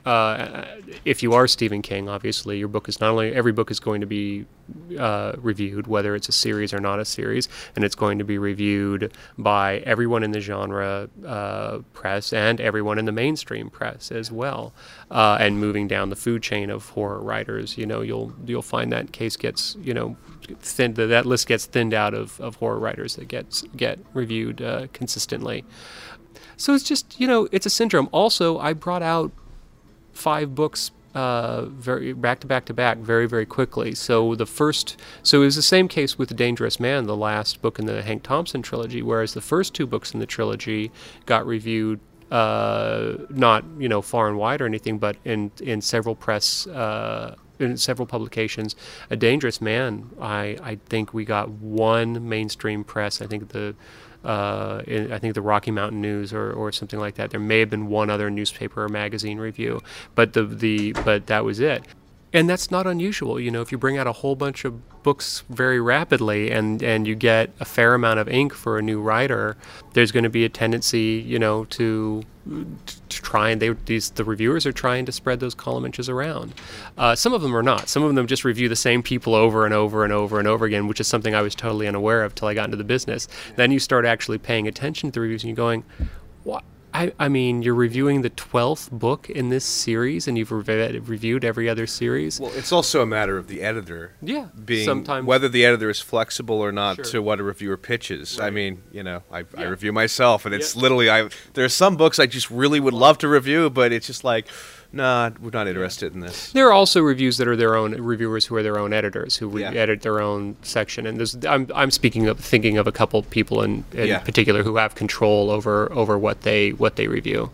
uh, if you are Stephen King, obviously your book is not only every book is going to be uh, reviewed, whether it's a series or not a series, and it's going to be reviewed by everyone in the genre uh, press and everyone in the mainstream press as well. Uh, and moving down the food chain of horror writers, you know, you'll you'll find that case gets, you know, thin, that list gets thinned out of, of horror writers that gets get reviewed uh, consistently. So it's just, you know, it's a syndrome. Also, I brought out five books uh, very back to back to back very, very quickly. So the first, so it was the same case with The Dangerous Man, the last book in the Hank Thompson trilogy, whereas the first two books in the trilogy got reviewed uh, not, you know, far and wide or anything, but in, in several press, uh, in several publications. A Dangerous Man, I, I think we got one mainstream press, I think the Uh, in, I think the Rocky Mountain News or, or something like that. There may have been one other newspaper or magazine review, but the the but that was it. And that's not unusual. You know, if you bring out a whole bunch of books very rapidly and, and you get a fair amount of ink for a new writer, there's going to be a tendency, you know, to to try and they these the reviewers are trying to spread those column inches around. Uh, some of them are not. Some of them just review the same people over and over and over and over again, which is something I was totally unaware of till I got into the business. Then you start actually paying attention to the reviews and you're going, what? I, I mean, you're reviewing the twelfth book in this series, and you've re- reviewed every other series. Well, it's also a matter of the editor. Yeah, being sometimes whether the editor is flexible or not Sure. to what a reviewer pitches. Right. I mean, you know, I, Yeah. I review myself, and it's Yeah. literally I. There are some books I just really would love to review, but it's just like, nah, we're not interested in this. There are also reviews that are their own reviewers who are their own editors who re- Yeah. edit their own section, and there's, I'm I'm speaking of thinking of a couple people in, in Yeah. particular who have control over over what they what they review.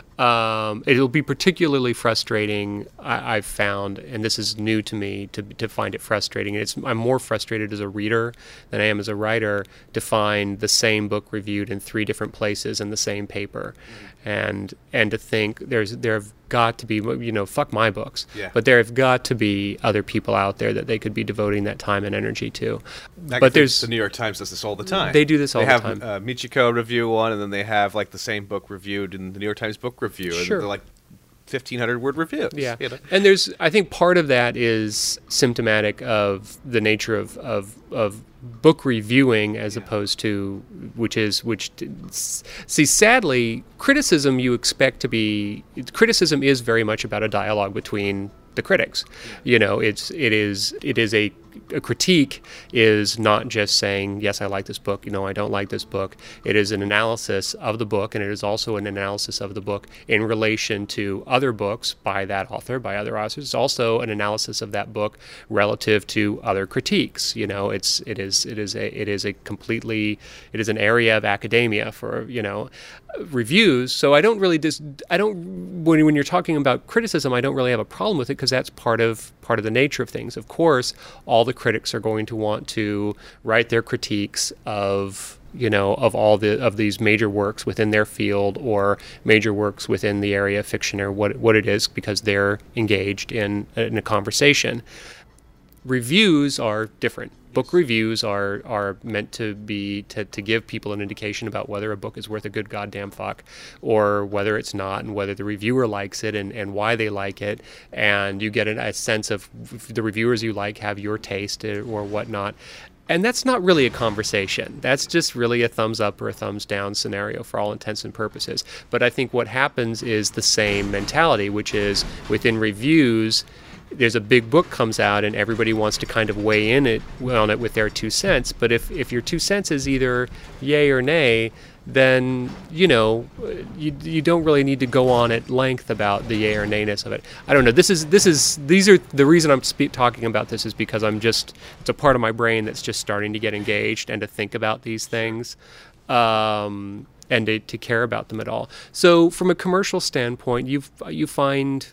Um, it'll be particularly frustrating, I, I've found, and this is new to me to to find it frustrating. It's I'm more frustrated as a reader than I am as a writer to find the same book reviewed in three different places in the same paper, and and to think there's there have got to be, you know, fuck my books, Yeah. but there have got to be other people out there that they could be devoting that time and energy to. I But think there's the New York Times does this all the time. They do this all they the have, time. Uh, Michiko review one, and then they have like the same book reviewed in the New York Times Book Review, and Sure. they're like fifteen hundred word reviews. Yeah, you know? and there's I think part of that is symptomatic of the nature of of, of book reviewing as opposed to which is which see sadly criticism you expect to be criticism is very much about a dialogue between the critics. You know, it's it is it is a a critique is not just saying, yes, I like this book, you know, I don't like this book. It is an analysis of the book, and it is also an analysis of the book in relation to other books by that author, by other authors. It's also an analysis of that book relative to other critiques. You know, it's it is it is a it is a completely it is an area of academia for, you know, reviews. So I don't really dis I don't when when you're talking about criticism, I don't really have a problem with it because that's part of part of the nature of things. Of course, all the critics are going to want to write their critiques of, you know, of all the of these major works within their field or major works within the area of fiction or what what it is, because they're engaged in in a conversation. Reviews are different. Book reviews are are meant to be to, to give people an indication about whether a book is worth a good goddamn fuck or whether it's not, and whether the reviewer likes it and, and why they like it, and you get a, a sense of the reviewers you like have your taste or whatnot. And that's not really a conversation. That's just really a thumbs up or a thumbs down scenario for all intents and purposes. But I think what happens is the same mentality, which is within reviews, there's a big book comes out and everybody wants to kind of weigh in it on it with their two cents. But if, if your two cents is either yay or nay, then, you know, you you don't really need to go on at length about the yay or nayness of it. I don't know. This is this is these are the reason I'm spe- talking about this is because I'm just it's a part of my brain that's just starting to get engaged and to think about these things. Um, and to, to care about them at all. So from a commercial standpoint, you you find.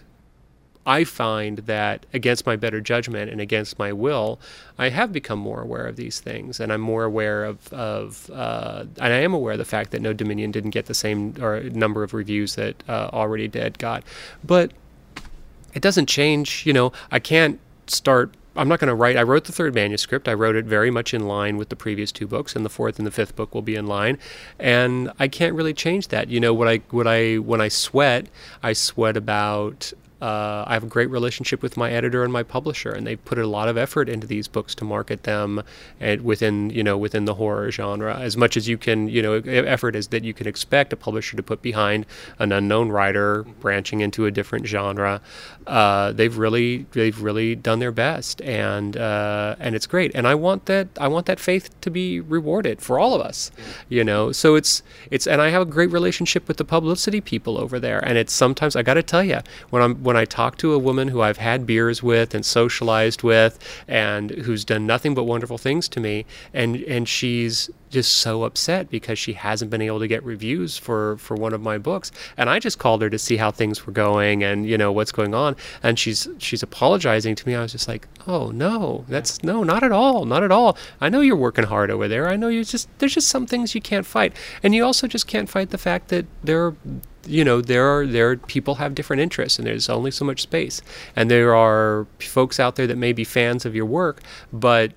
I find that against my better judgment and against my will, I have become more aware of these things, and I'm more aware of, of uh, and I am aware of the fact that No Dominion didn't get the same or number of reviews that uh, Already Dead got. But it doesn't change, you know, I can't start, I'm not going to write, I wrote the third manuscript, I wrote it very much in line with the previous two books, and the fourth and the fifth book will be in line, and I can't really change that. You know, what I, what I, when I sweat, I sweat about Uh, I have a great relationship with my editor and my publisher, and they've put a lot of effort into these books to market them and within, you know, within the horror genre. As much as you can, you know, effort as that you can expect a publisher to put behind an unknown writer branching into a different genre. Uh, they've really, they've really done their best, and uh, and it's great. And I want that, I want that faith to be rewarded for all of us, you know. So it's it's, and I have a great relationship with the publicity people over there. And it's sometimes, I got to tell you, when I'm when I talk to a woman who I've had beers with and socialized with, and who's done nothing but wonderful things to me, and and she's just so upset because she hasn't been able to get reviews for, for one of my books. And I just called her to see how things were going and, you know, what's going on. And she's she's apologizing to me. I was just like, oh, no, that's no, not at all, not at all. I know you're working hard over there. I know you just, there's just some things you can't fight. And you also just can't fight the fact that there you know, there are there are, people have different interests, and there's only so much space. And there are folks out there that may be fans of your work, but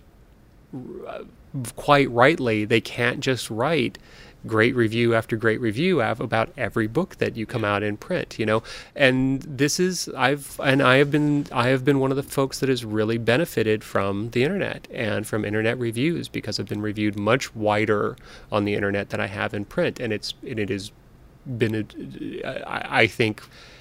quite rightly, they can't just write great review after great review about every book that you come out in print, you know. And this is I've and I have been I have been one of the folks that has really benefited from the internet and from internet reviews, because I've been reviewed much wider on the internet than I have in print, and it's and it has been I, I think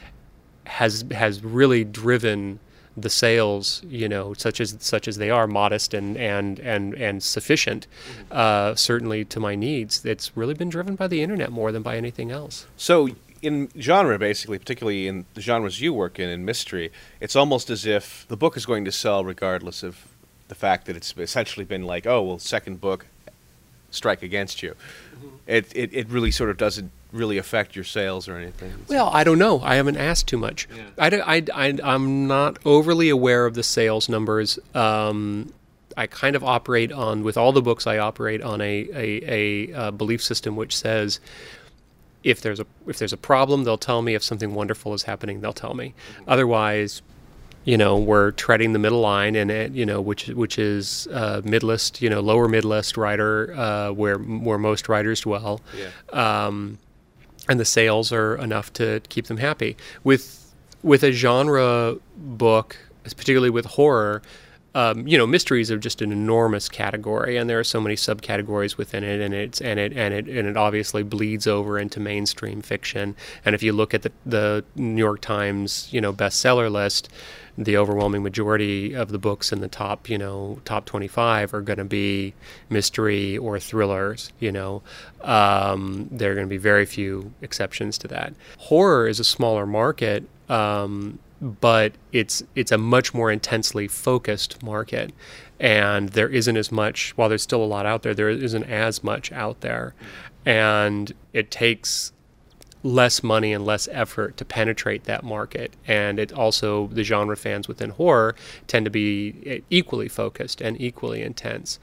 has has really driven the sales, you know, such as such as they are, modest and and and and sufficient, uh, certainly to my needs. It's really been driven by the internet more than by anything else. So, in genre, basically, particularly in the genres you work in, in mystery, it's almost as if the book is going to sell regardless of the fact that it's essentially been like, oh, well, second book, strike against you. Mm-hmm. It, it it really sort of doesn't really affect your sales or anything? Well, I don't know. I haven't asked too much. Yeah. I, I, I, I'm not overly aware of the sales numbers. Um, I kind of operate on, with all the books, I operate on a, a, a, a belief system which says if there's a if there's a problem, they'll tell me. If something wonderful is happening, they'll tell me. Mm-hmm. Otherwise, you know, we're treading the middle line, and it, you know, which which is uh, mid-list, you know, lower mid-list writer, uh, where where most writers dwell. Yeah. Um, and the sales are enough to keep them happy. With with a genre book, particularly with horror, um, you know, mysteries are just an enormous category, and there are so many subcategories within it, and it's and it and it and it obviously bleeds over into mainstream fiction. And if you look at the the New York Times, you know, bestseller list, the overwhelming majority of the books in the top, you know, top twenty-five are going to be mystery or thrillers, you know. Um, there are going to be very few exceptions to that. Horror is a smaller market, um, but it's it's a much more intensely focused market. And there isn't as much, while there's still a lot out there, there isn't as much out there. And it takes less money and less effort to penetrate that market. And it also, the genre fans within horror tend to be equally focused and equally intense.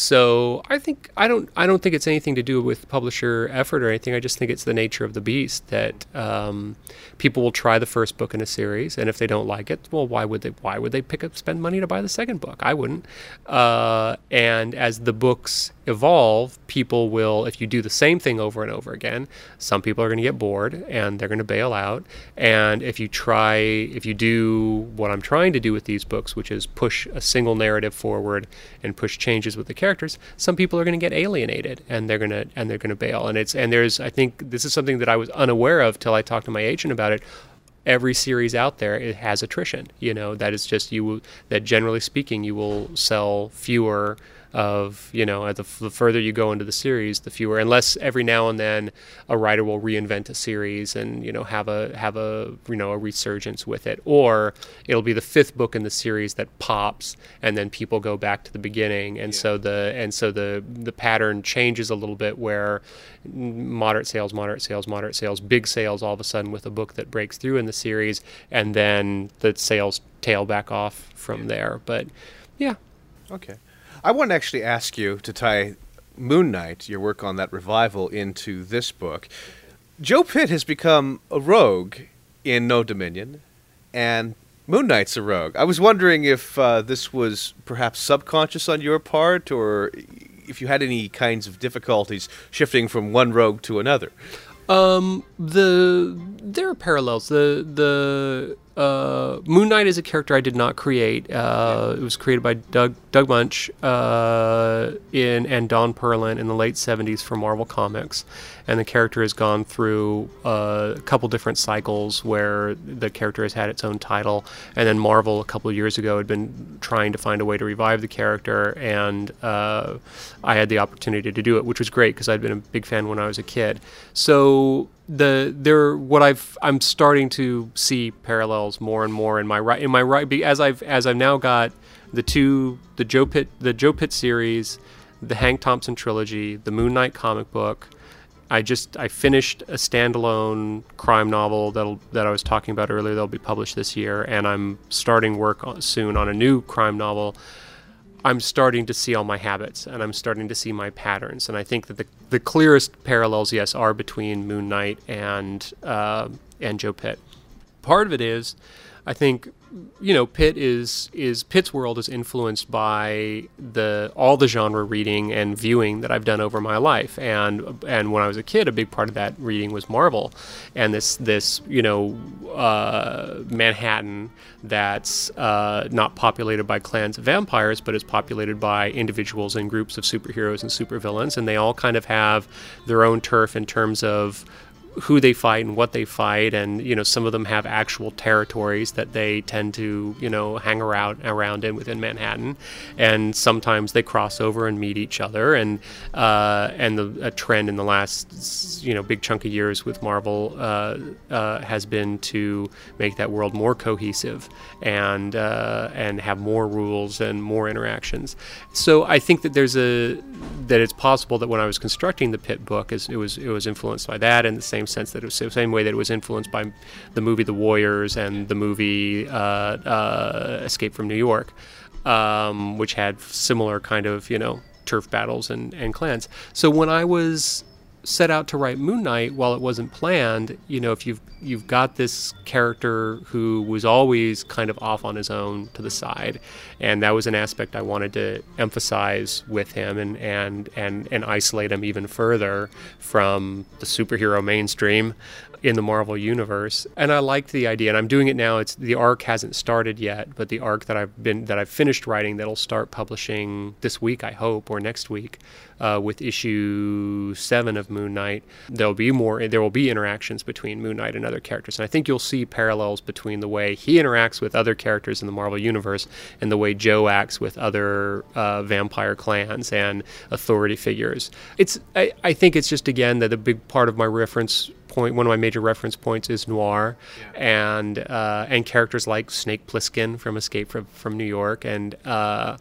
So I think I don't I don't think it's anything to do with publisher effort or anything. I just think it's the nature of the beast that um, people will try the first book in a series, and if they don't like it, well, why would they why would they pick up spend money to buy the second book? I wouldn't. Uh, and as the books evolve, people will, if you do the same thing over and over again, some people are going to get bored and they're going to bail out. And if you try, if you do what I'm trying to do with these books, which is push a single narrative forward and push changes with the characters, some people are going to get alienated and they're going to and they're going to bail. And it's and there's I think this is something that I was unaware of till I talked to my agent about it. Every series out there, it has attrition. You know, that is just you. Will, that generally speaking, you will sell fewer of, you know, at the, the further you go into the series, the fewer, unless every now and then a writer will reinvent a series and, you know, have a have a you know a resurgence with it, or it'll be the fifth book in the series that pops, and then people go back to the beginning, and yeah. so the and so the the pattern changes a little bit, where moderate sales, moderate sales, moderate sales, big sales all of a sudden with a book that breaks through in the series, and then the sales tail back off from yeah. there. But yeah, okay. I want to actually ask you to tie Moon Knight, your work on that revival, into this book. Joe Pitt has become a rogue in No Dominion, and Moon Knight's a rogue. I was wondering if uh, this was perhaps subconscious on your part, or if you had any kinds of difficulties shifting from one rogue to another. Um, the there are parallels. The the uh, Moon Knight is a character I did not create. Uh, it was created by Doug Doug Munch uh, in and Don Perlin in the late seventies for Marvel Comics, and the character has gone through uh, a couple different cycles where the character has had its own title, and then Marvel a couple of years ago had been trying to find a way to revive the character, and uh, I had the opportunity to do it, which was great because I'd been a big fan when I was a kid. So the there what I've I'm starting to see parallels more and more in my right in my right as I've as I've now got the two the Joe Pitt the Joe Pitt series, the Hank Thompson trilogy, the Moon Knight comic book. I just I finished a standalone crime novel that'll that I was talking about earlier that'll be published this year, and I'm starting work on, soon on a new crime novel. I'm starting to see all my habits, and I'm starting to see my patterns, and I think that the the clearest parallels, yes, are between Moon Knight and uh, and Joe Pitt. Part of it is, I think, you know, Pitt is is Pitt's world is influenced by the all the genre reading and viewing that I've done over my life, and and when I was a kid, a big part of that reading was Marvel, and this this you know uh, Manhattan that's uh, not populated by clans of vampires, but is populated by individuals and groups of superheroes and supervillains, and they all kind of have their own turf in terms of who they fight and what they fight, and you know some of them have actual territories that they tend to you know hang around around in within Manhattan, and sometimes they cross over and meet each other, and uh, and the a trend in the last you know big chunk of years with Marvel uh, uh, has been to make that world more cohesive and uh, and have more rules and more interactions. So I think that there's a that it's possible that when I was constructing the Pitt book, is it was it was influenced by that, in the same sense that it was the same way that it was influenced by the movie The Warriors and the movie uh, uh, Escape from New York, um, which had similar kind of you know turf battles and, and clans. So when I was set out to write Moon Knight, while it wasn't planned, you know, if you've you've got this character who was always kind of off on his own to the side, and that was an aspect I wanted to emphasize with him and and and, and isolate him even further from the superhero mainstream in the Marvel universe. And I liked the idea, and I'm doing it now. It's the arc hasn't started yet, but the arc that I've been that I've finished writing that'll start publishing this week, I hope, or next week, uh, with issue seven of Moon Knight. There'll be more. There will be interactions between Moon Knight and other characters, and I think you'll see parallels between the way he interacts with other characters in the Marvel universe and the way Joe acts with other uh, vampire clans and authority figures. It's. I, I think it's just again that a big part of my reference point, one of my major reference points is noir, yeah. and uh, and characters like Snake Plissken from Escape from, from New York, and uh,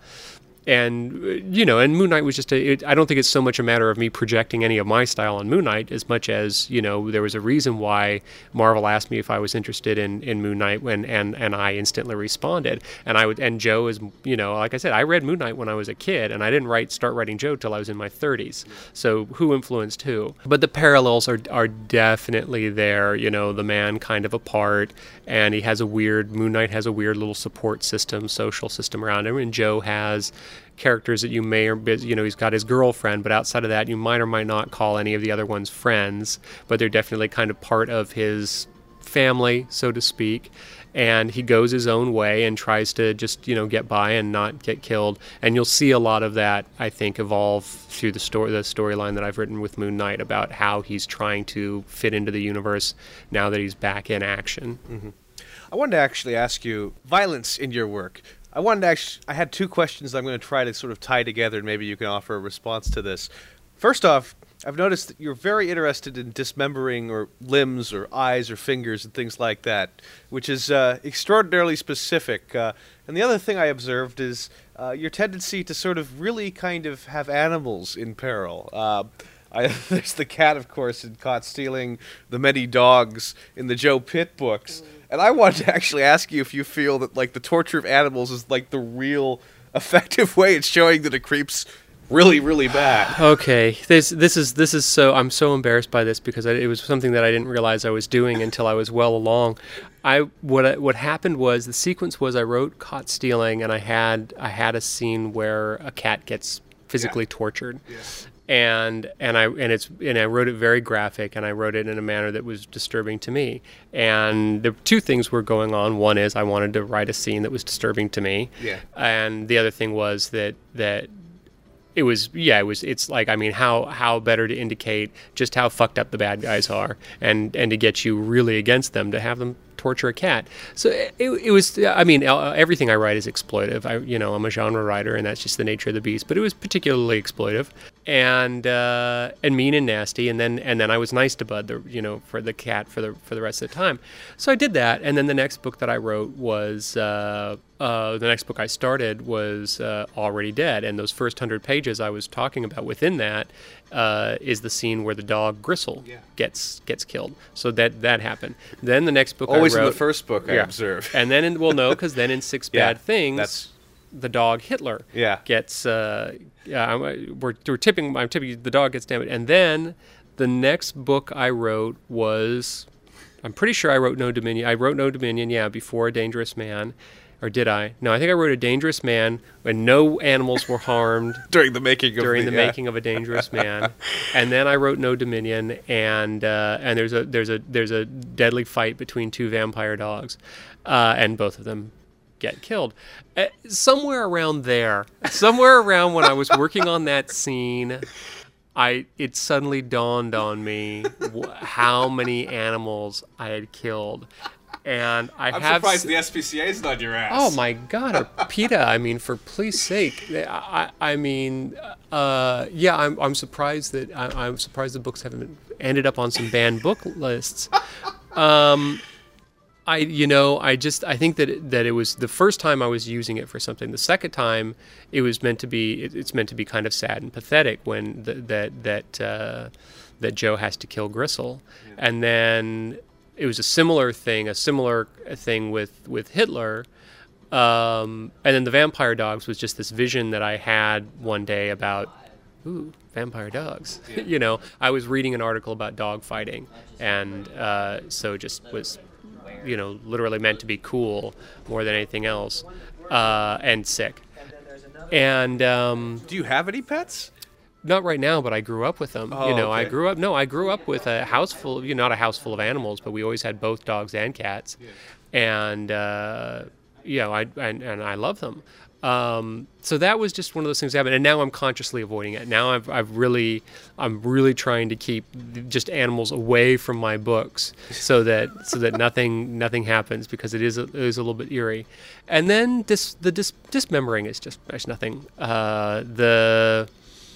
and you know, and Moon Knight was just a. It, I don't think it's so much a matter of me projecting any of my style on Moon Knight as much as you know there was a reason why Marvel asked me if I was interested in, in Moon Knight when and and I instantly responded, and I would and Joe is you know like I said, I read Moon Knight when I was a kid, and I didn't write start writing Joe till I was in my thirties. So who influenced who? But the parallels are are definitely there. You know, the man kind of apart, and he has a weird Moon Knight has a weird little support system, social system around him, and Joe has characters that you may or you know he's got his girlfriend, but outside of that you might or might not call any of the other ones friends, but they're definitely kind of part of his family, so to speak, and he goes his own way and tries to just you know get by and not get killed, and you'll see a lot of that I think evolve through the story the storyline that I've written with Moon Knight about how he's trying to fit into the universe now that he's back in action. Mm-hmm. I wanted to actually ask you violence in your work. I wanted to actually, I had two questions I'm going to try to sort of tie together, and maybe you can offer a response to this. First off, I've noticed that you're very interested in dismembering or limbs or eyes or fingers and things like that, which is uh, extraordinarily specific. Uh, and the other thing I observed is uh, your tendency to sort of really kind of have animals in peril. Uh, I, there's the cat, of course, in Caught Stealing, the many dogs in the Joe Pitt books. And I wanted to actually ask you if you feel that, like, the torture of animals is, like, the real effective way it's showing that it creeps really, really bad. Okay, this this is this is so I'm so embarrassed by this because I, it was something that I didn't realize I was doing until I was well along. I what I, what happened was the sequence was I wrote Caught Stealing, and I had I had a scene where a cat gets physically yeah. tortured. Yeah. and and I and it's and I wrote it very graphic, and I wrote it in a manner that was disturbing to me. And the two things were going on. One is I wanted to write a scene that was disturbing to me, Yeah. and the other thing was that that it was yeah it was it's like I mean how how better to indicate just how fucked up the bad guys are, and and to get you really against them, to have them torture a cat. So it, it was, I mean, everything I write is exploitive. I, you know, I'm a genre writer, and that's just the nature of the beast, but it was particularly exploitive and, uh, and mean and nasty. And then, and then I was nice to Bud, the, you know, for the cat for the, for the rest of the time. So I did that. And then the next book that I wrote was, uh, uh, the next book I started was, uh, Already Dead. And those first hundred pages I was talking about within that, uh, is the scene where the dog Gristle Yeah. gets, gets killed. So that, that happened. Then the next book Always I wrote, in the first book, I yeah. observe. And then, in, well, no, because then in Six Yeah, Bad Things, that's- the dog Hitler Yeah. gets, uh, yeah, I'm- we're, we're tipping, I'm tipping, the dog gets damaged. And then the next book I wrote was, I'm pretty sure I wrote No Dominion. I wrote No Dominion, yeah, before A Dangerous Man. Or did I? No, I think I wrote A Dangerous Man when no animals were harmed During the making of during the, the yeah. making of A Dangerous Man, and then I wrote No Dominion, and uh, and there's a there's a there's a deadly fight between two vampire dogs, uh, and both of them get killed. Uh, somewhere around there, somewhere around when I was working on that scene, I it suddenly dawned on me wh- how many animals I had killed. And I I'm have surprised s- the S P C A's on your ass. Oh my God, or PETA! I mean, for please sake, I, I mean, uh, yeah, I'm, I'm surprised that I, I'm surprised the books haven't ended up on some banned book lists. Um, I, you know, I just I think that it, that it was the first time I was using it for something. The second time, it was meant to be. It, it's meant to be kind of sad and pathetic when the, that that uh, that Joe has to kill Gristle, yeah. And then. It was a similar thing, a similar thing with, with Hitler. Um, and then the vampire dogs was just this vision that I had one day about, ooh, vampire dogs. Yeah. You know, I was reading an article about dog fighting. And uh, so it just was, you know, literally meant to be cool more than anything else. Uh, and sick. And um, do you have any pets? Not right now, but I grew up with them. Oh, you know, okay. I grew up. No, I grew up with a house full. You know, not a house full of animals, but we always had both dogs and cats, yeah. and uh, you know, I and, and I love them. Um, so that was just one of those things that happened, and now I'm consciously avoiding it. Now I've I've really I'm really trying to keep just animals away from my books, so that so that nothing nothing happens, because it is a, it is a little bit eerie. And then dis, the dis, dismembering is just there's nothing. Uh, the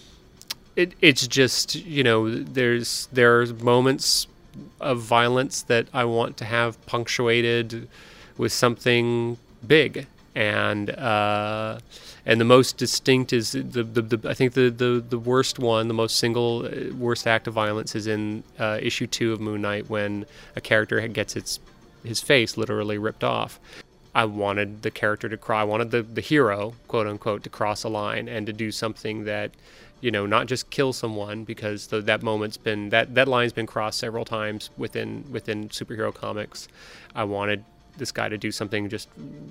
It, it's just, you know, there's there's moments of violence that I want to have punctuated with something big, and uh, and the most distinct is the, the, the I think the, the, the worst one, the most single worst act of violence is in uh, issue two of Moon Knight, when a character gets its his face literally ripped off. I wanted the character to cry. I wanted the, the hero, quote unquote, to cross a line and to do something that, you know, not just kill someone, because the, that moment's been that, that line's been crossed several times within within superhero comics. I wanted this guy to do something just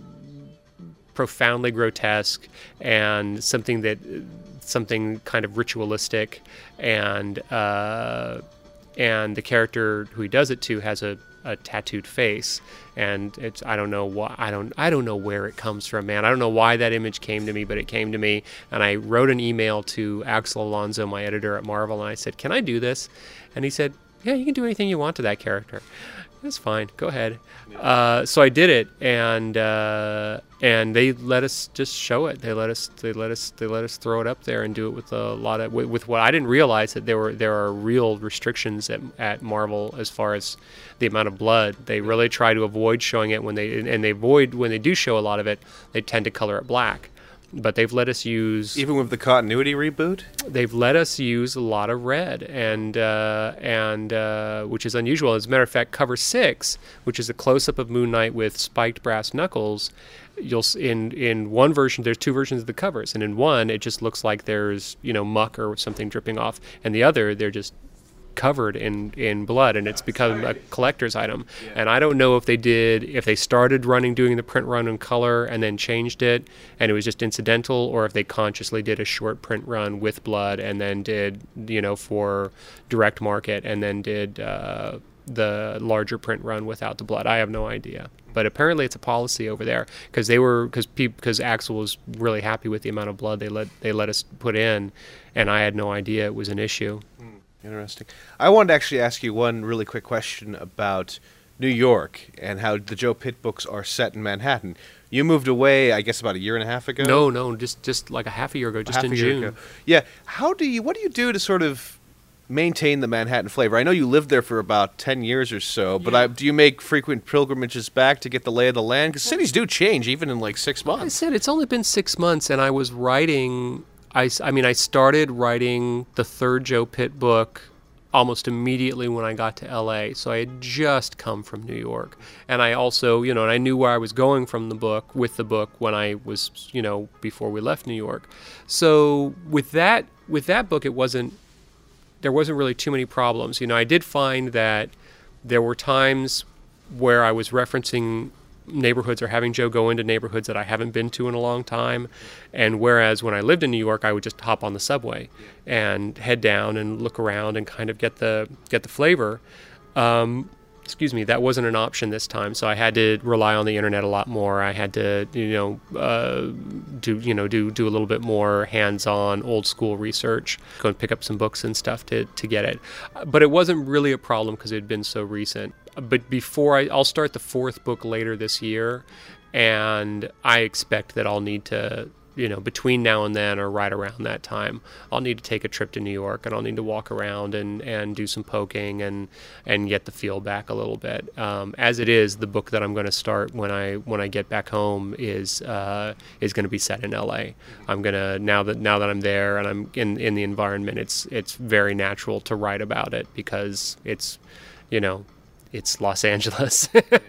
profoundly grotesque, and something that something kind of ritualistic, and uh, and the character who he does it to has a a tattooed face, and it's I don't know why I don't I don't know where it comes from, man. I don't know why that image came to me, but it came to me, and I wrote an email to Axel Alonso, my editor at Marvel, and I said, "Can I do this?" And he said, "Yeah, you can do anything you want to that character. That's fine. Go ahead." Uh, so I did it, and uh, and they let us just show it. They let us they let us they let us throw it up there and do it with a lot of with, with what I didn't realize, that there were there are real restrictions at at Marvel as far as the amount of blood. They really try to avoid showing it when they and they avoid when they do show a lot of it. They tend to color it black. But they've let us use, even with the continuity reboot, they've let us use a lot of red, and uh, and uh, which is unusual. As a matter of fact, cover six, which is a close-up of Moon Knight with spiked brass knuckles, you'll in in one version, there's two versions of the covers, and in one it just looks like there's, you know, muck or something dripping off, and the other they're just covered in, in blood, and it's become a collector's item. And I don't know if they did, if they started running, doing the print run in color and then changed it, and it was just incidental, or if they consciously did a short print run with blood and then did, you know, for direct market, and then did uh, the larger print run without the blood. I have no idea. But apparently it's a policy over there, because they were because because Axel was really happy with the amount of blood they let they let us put in, and I had no idea it was an issue. Interesting. I wanted to actually ask you one really quick question about New York and how the Joe Pitt books are set in Manhattan. You moved away, I guess, about a year and a half ago? No, no, just just like a half a year ago, just in June. Ago. Yeah. How do you? What do you do to sort of maintain the Manhattan flavor? I know you lived there for about ten years or so, but yeah. I, do you make frequent pilgrimages back to get the lay of the land? Because cities do change even in like six months. I said it's only been six months, and I was writing. I, I mean, I started writing the third Joe Pitt book almost immediately when I got to L A. So I had just come from New York. And I also, you know, and I knew where I was going from the book, with the book, when I was, you know, before we left New York. So with that, with that book, it wasn't, there wasn't really too many problems. You know, I did find that there were times where I was referencing neighborhoods or having Joe go into neighborhoods that I haven't been to in a long time. And whereas when I lived in New York, I would just hop on the subway and head down and look around and kind of get the get the flavor. Um, excuse me, that wasn't an option this time. So I had to rely on the internet a lot more. I had to, you know, uh, do you know do do a little bit more hands-on, old school research. Go and pick up some books and stuff to to get it. But it wasn't really a problem because it had been so recent. But before I, I'll start the fourth book later this year, and I expect that I'll need to, you know, between now and then or right around that time, I'll need to take a trip to New York, and I'll need to walk around and, and do some poking and and get the feel back a little bit. Um, as it is, the book that I'm going to start when I when I get back home is uh, is going to be set in L A. I'm gonna now that now that I'm there and I'm in in the environment, it's it's very natural to write about it because it's, you know, it's Los Angeles,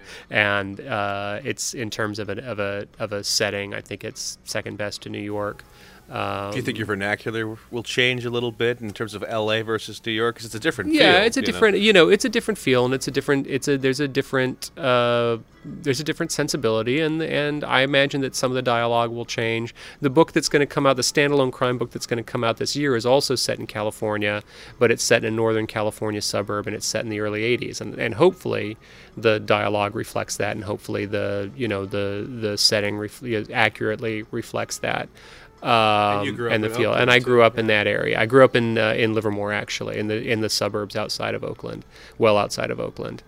and uh, it's in terms of a of a of a setting. I think it's second best to New York. Um, Do you think your vernacular will change a little bit in terms of L A versus New York? Because it's a different yeah, feel, it's a you different. know? You know, it's a different feel, and it's a different. It's a there's a different. Uh, there's a different sensibility, and and I imagine that some of the dialogue will change. The book that's going to come out, the standalone crime book that's going to come out this year, is also set in California, but it's set in a Northern California suburb, and it's set in the early eighties, and and hopefully the dialogue reflects that, and hopefully the you know the the setting ref- accurately reflects that. Um, and, you grew up and the feel, Oakland, and I grew up too. in that area. I grew up in uh, in Livermore, actually, in the in the suburbs outside of Oakland, well outside of Oakland.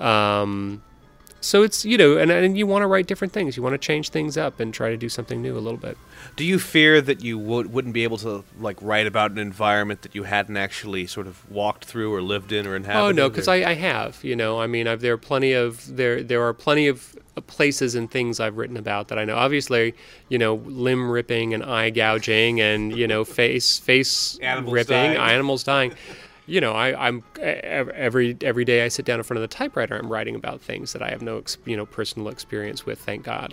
Um, so it's you know, and and you want to write different things. You want to change things up and try to do something new a little bit. Do you fear that you would wouldn't be able to like write about an environment that you hadn't actually sort of walked through or lived in or inhabited? Oh no, because I, I have. You know, I mean, I've, there are plenty of there there are plenty of places and things I've written about that I know. Obviously, you know, limb ripping and eye gouging and you know face face animals ripping, dying. animals dying. You know, I, I'm every every day I sit down in front of the typewriter, I'm writing about things that I have no you know personal experience with. Thank God.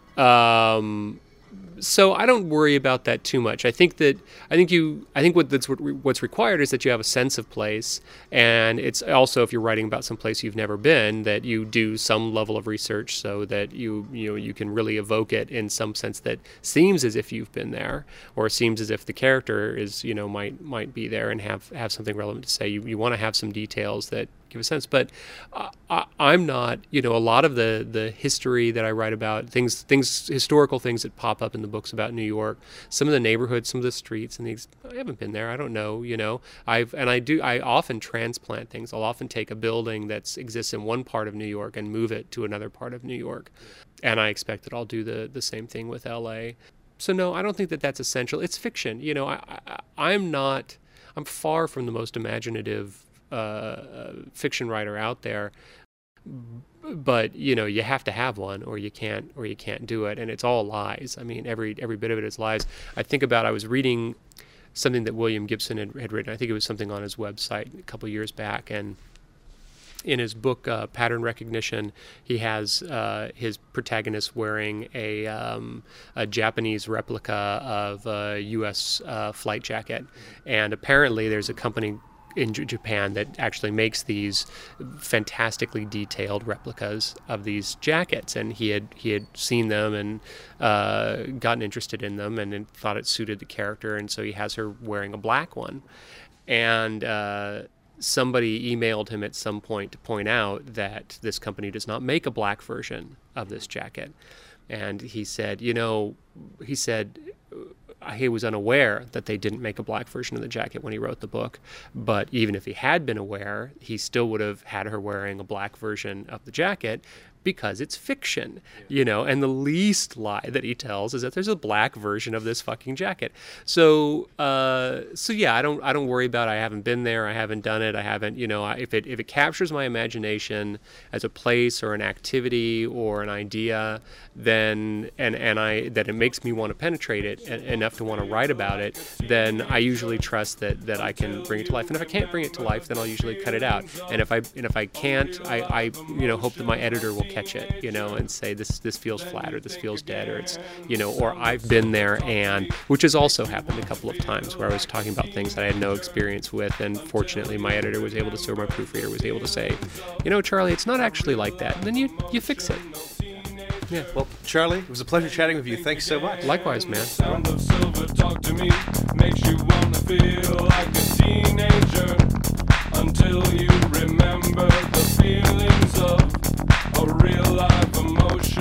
Um, so I don't worry about that too much. I think that I think you I think what that's what, what's required is that you have a sense of place, and it's also if you're writing about some place you've never been, that you do some level of research so that you you know you can really evoke it in some sense that seems as if you've been there, or seems as if the character is you know might might be there and have have something relevant to say. You you want to have some details that give a sense, but uh, I, I'm not, you know, a lot of the, the history that I write about, things, things, historical things that pop up in the books about New York, some of the neighborhoods, some of the streets, and these, I haven't been there, I don't know, you know, I've, and I do, I often transplant things. I'll often take a building that exists in one part of New York and move it to another part of New York, and I expect that I'll do the, the same thing with L A. So no, I don't think that that's essential. It's fiction, you know, I, I I'm not, I'm far from the most imaginative Uh, fiction writer out there, but you know you have to have one, or you can't, or you can't do it, and it's all lies. I mean, every every bit of it is lies. I think about I was reading something that William Gibson had, had written. I think it was something on his website a couple years back, and in his book uh, Pattern Recognition, he has uh, his protagonist wearing a, um, a Japanese replica of a U S uh, flight jacket, and apparently there's a company in J- Japan that actually makes these fantastically detailed replicas of these jackets, and he had he had seen them and uh, gotten interested in them and, and thought it suited the character, and so he has her wearing a black one, and. Uh, Somebody emailed him at some point to point out that this company does not make a black version of this jacket. And he said, you know, he said he was unaware that they didn't make a black version of the jacket when he wrote the book. But even if he had been aware, he still would have had her wearing a black version of the jacket because it's fiction, you know, and the least lie that he tells is that there's a black version of this fucking jacket. So, uh, so yeah, I don't, I don't worry about it. I haven't been there. I haven't done it. I haven't, you know, I, if it, if it captures my imagination as a place or an activity or an idea, then, and, and I, that it makes me want to penetrate it en- enough to want to write about it, then I usually trust that, that I can bring it to life. And if I can't bring it to life, then I'll usually cut it out. And if I, and if I can't, I, I, you know, hope that my editor will catch it, you know, and say this this feels flat or this feels dead or it's, you know, or I've been there, and which has also happened a couple of times where I was talking about things that I had no experience with, and fortunately my editor was able to say, or my proofreader was able to say, you know, Charlie, it's not actually like that, and then you you fix it. Yeah. Well, Charlie, it was a pleasure chatting with you. Thanks so much. Likewise, man. Sound of silver talk to me makes you wanna feel like a teenager until you remember the feelings of a real life emotion.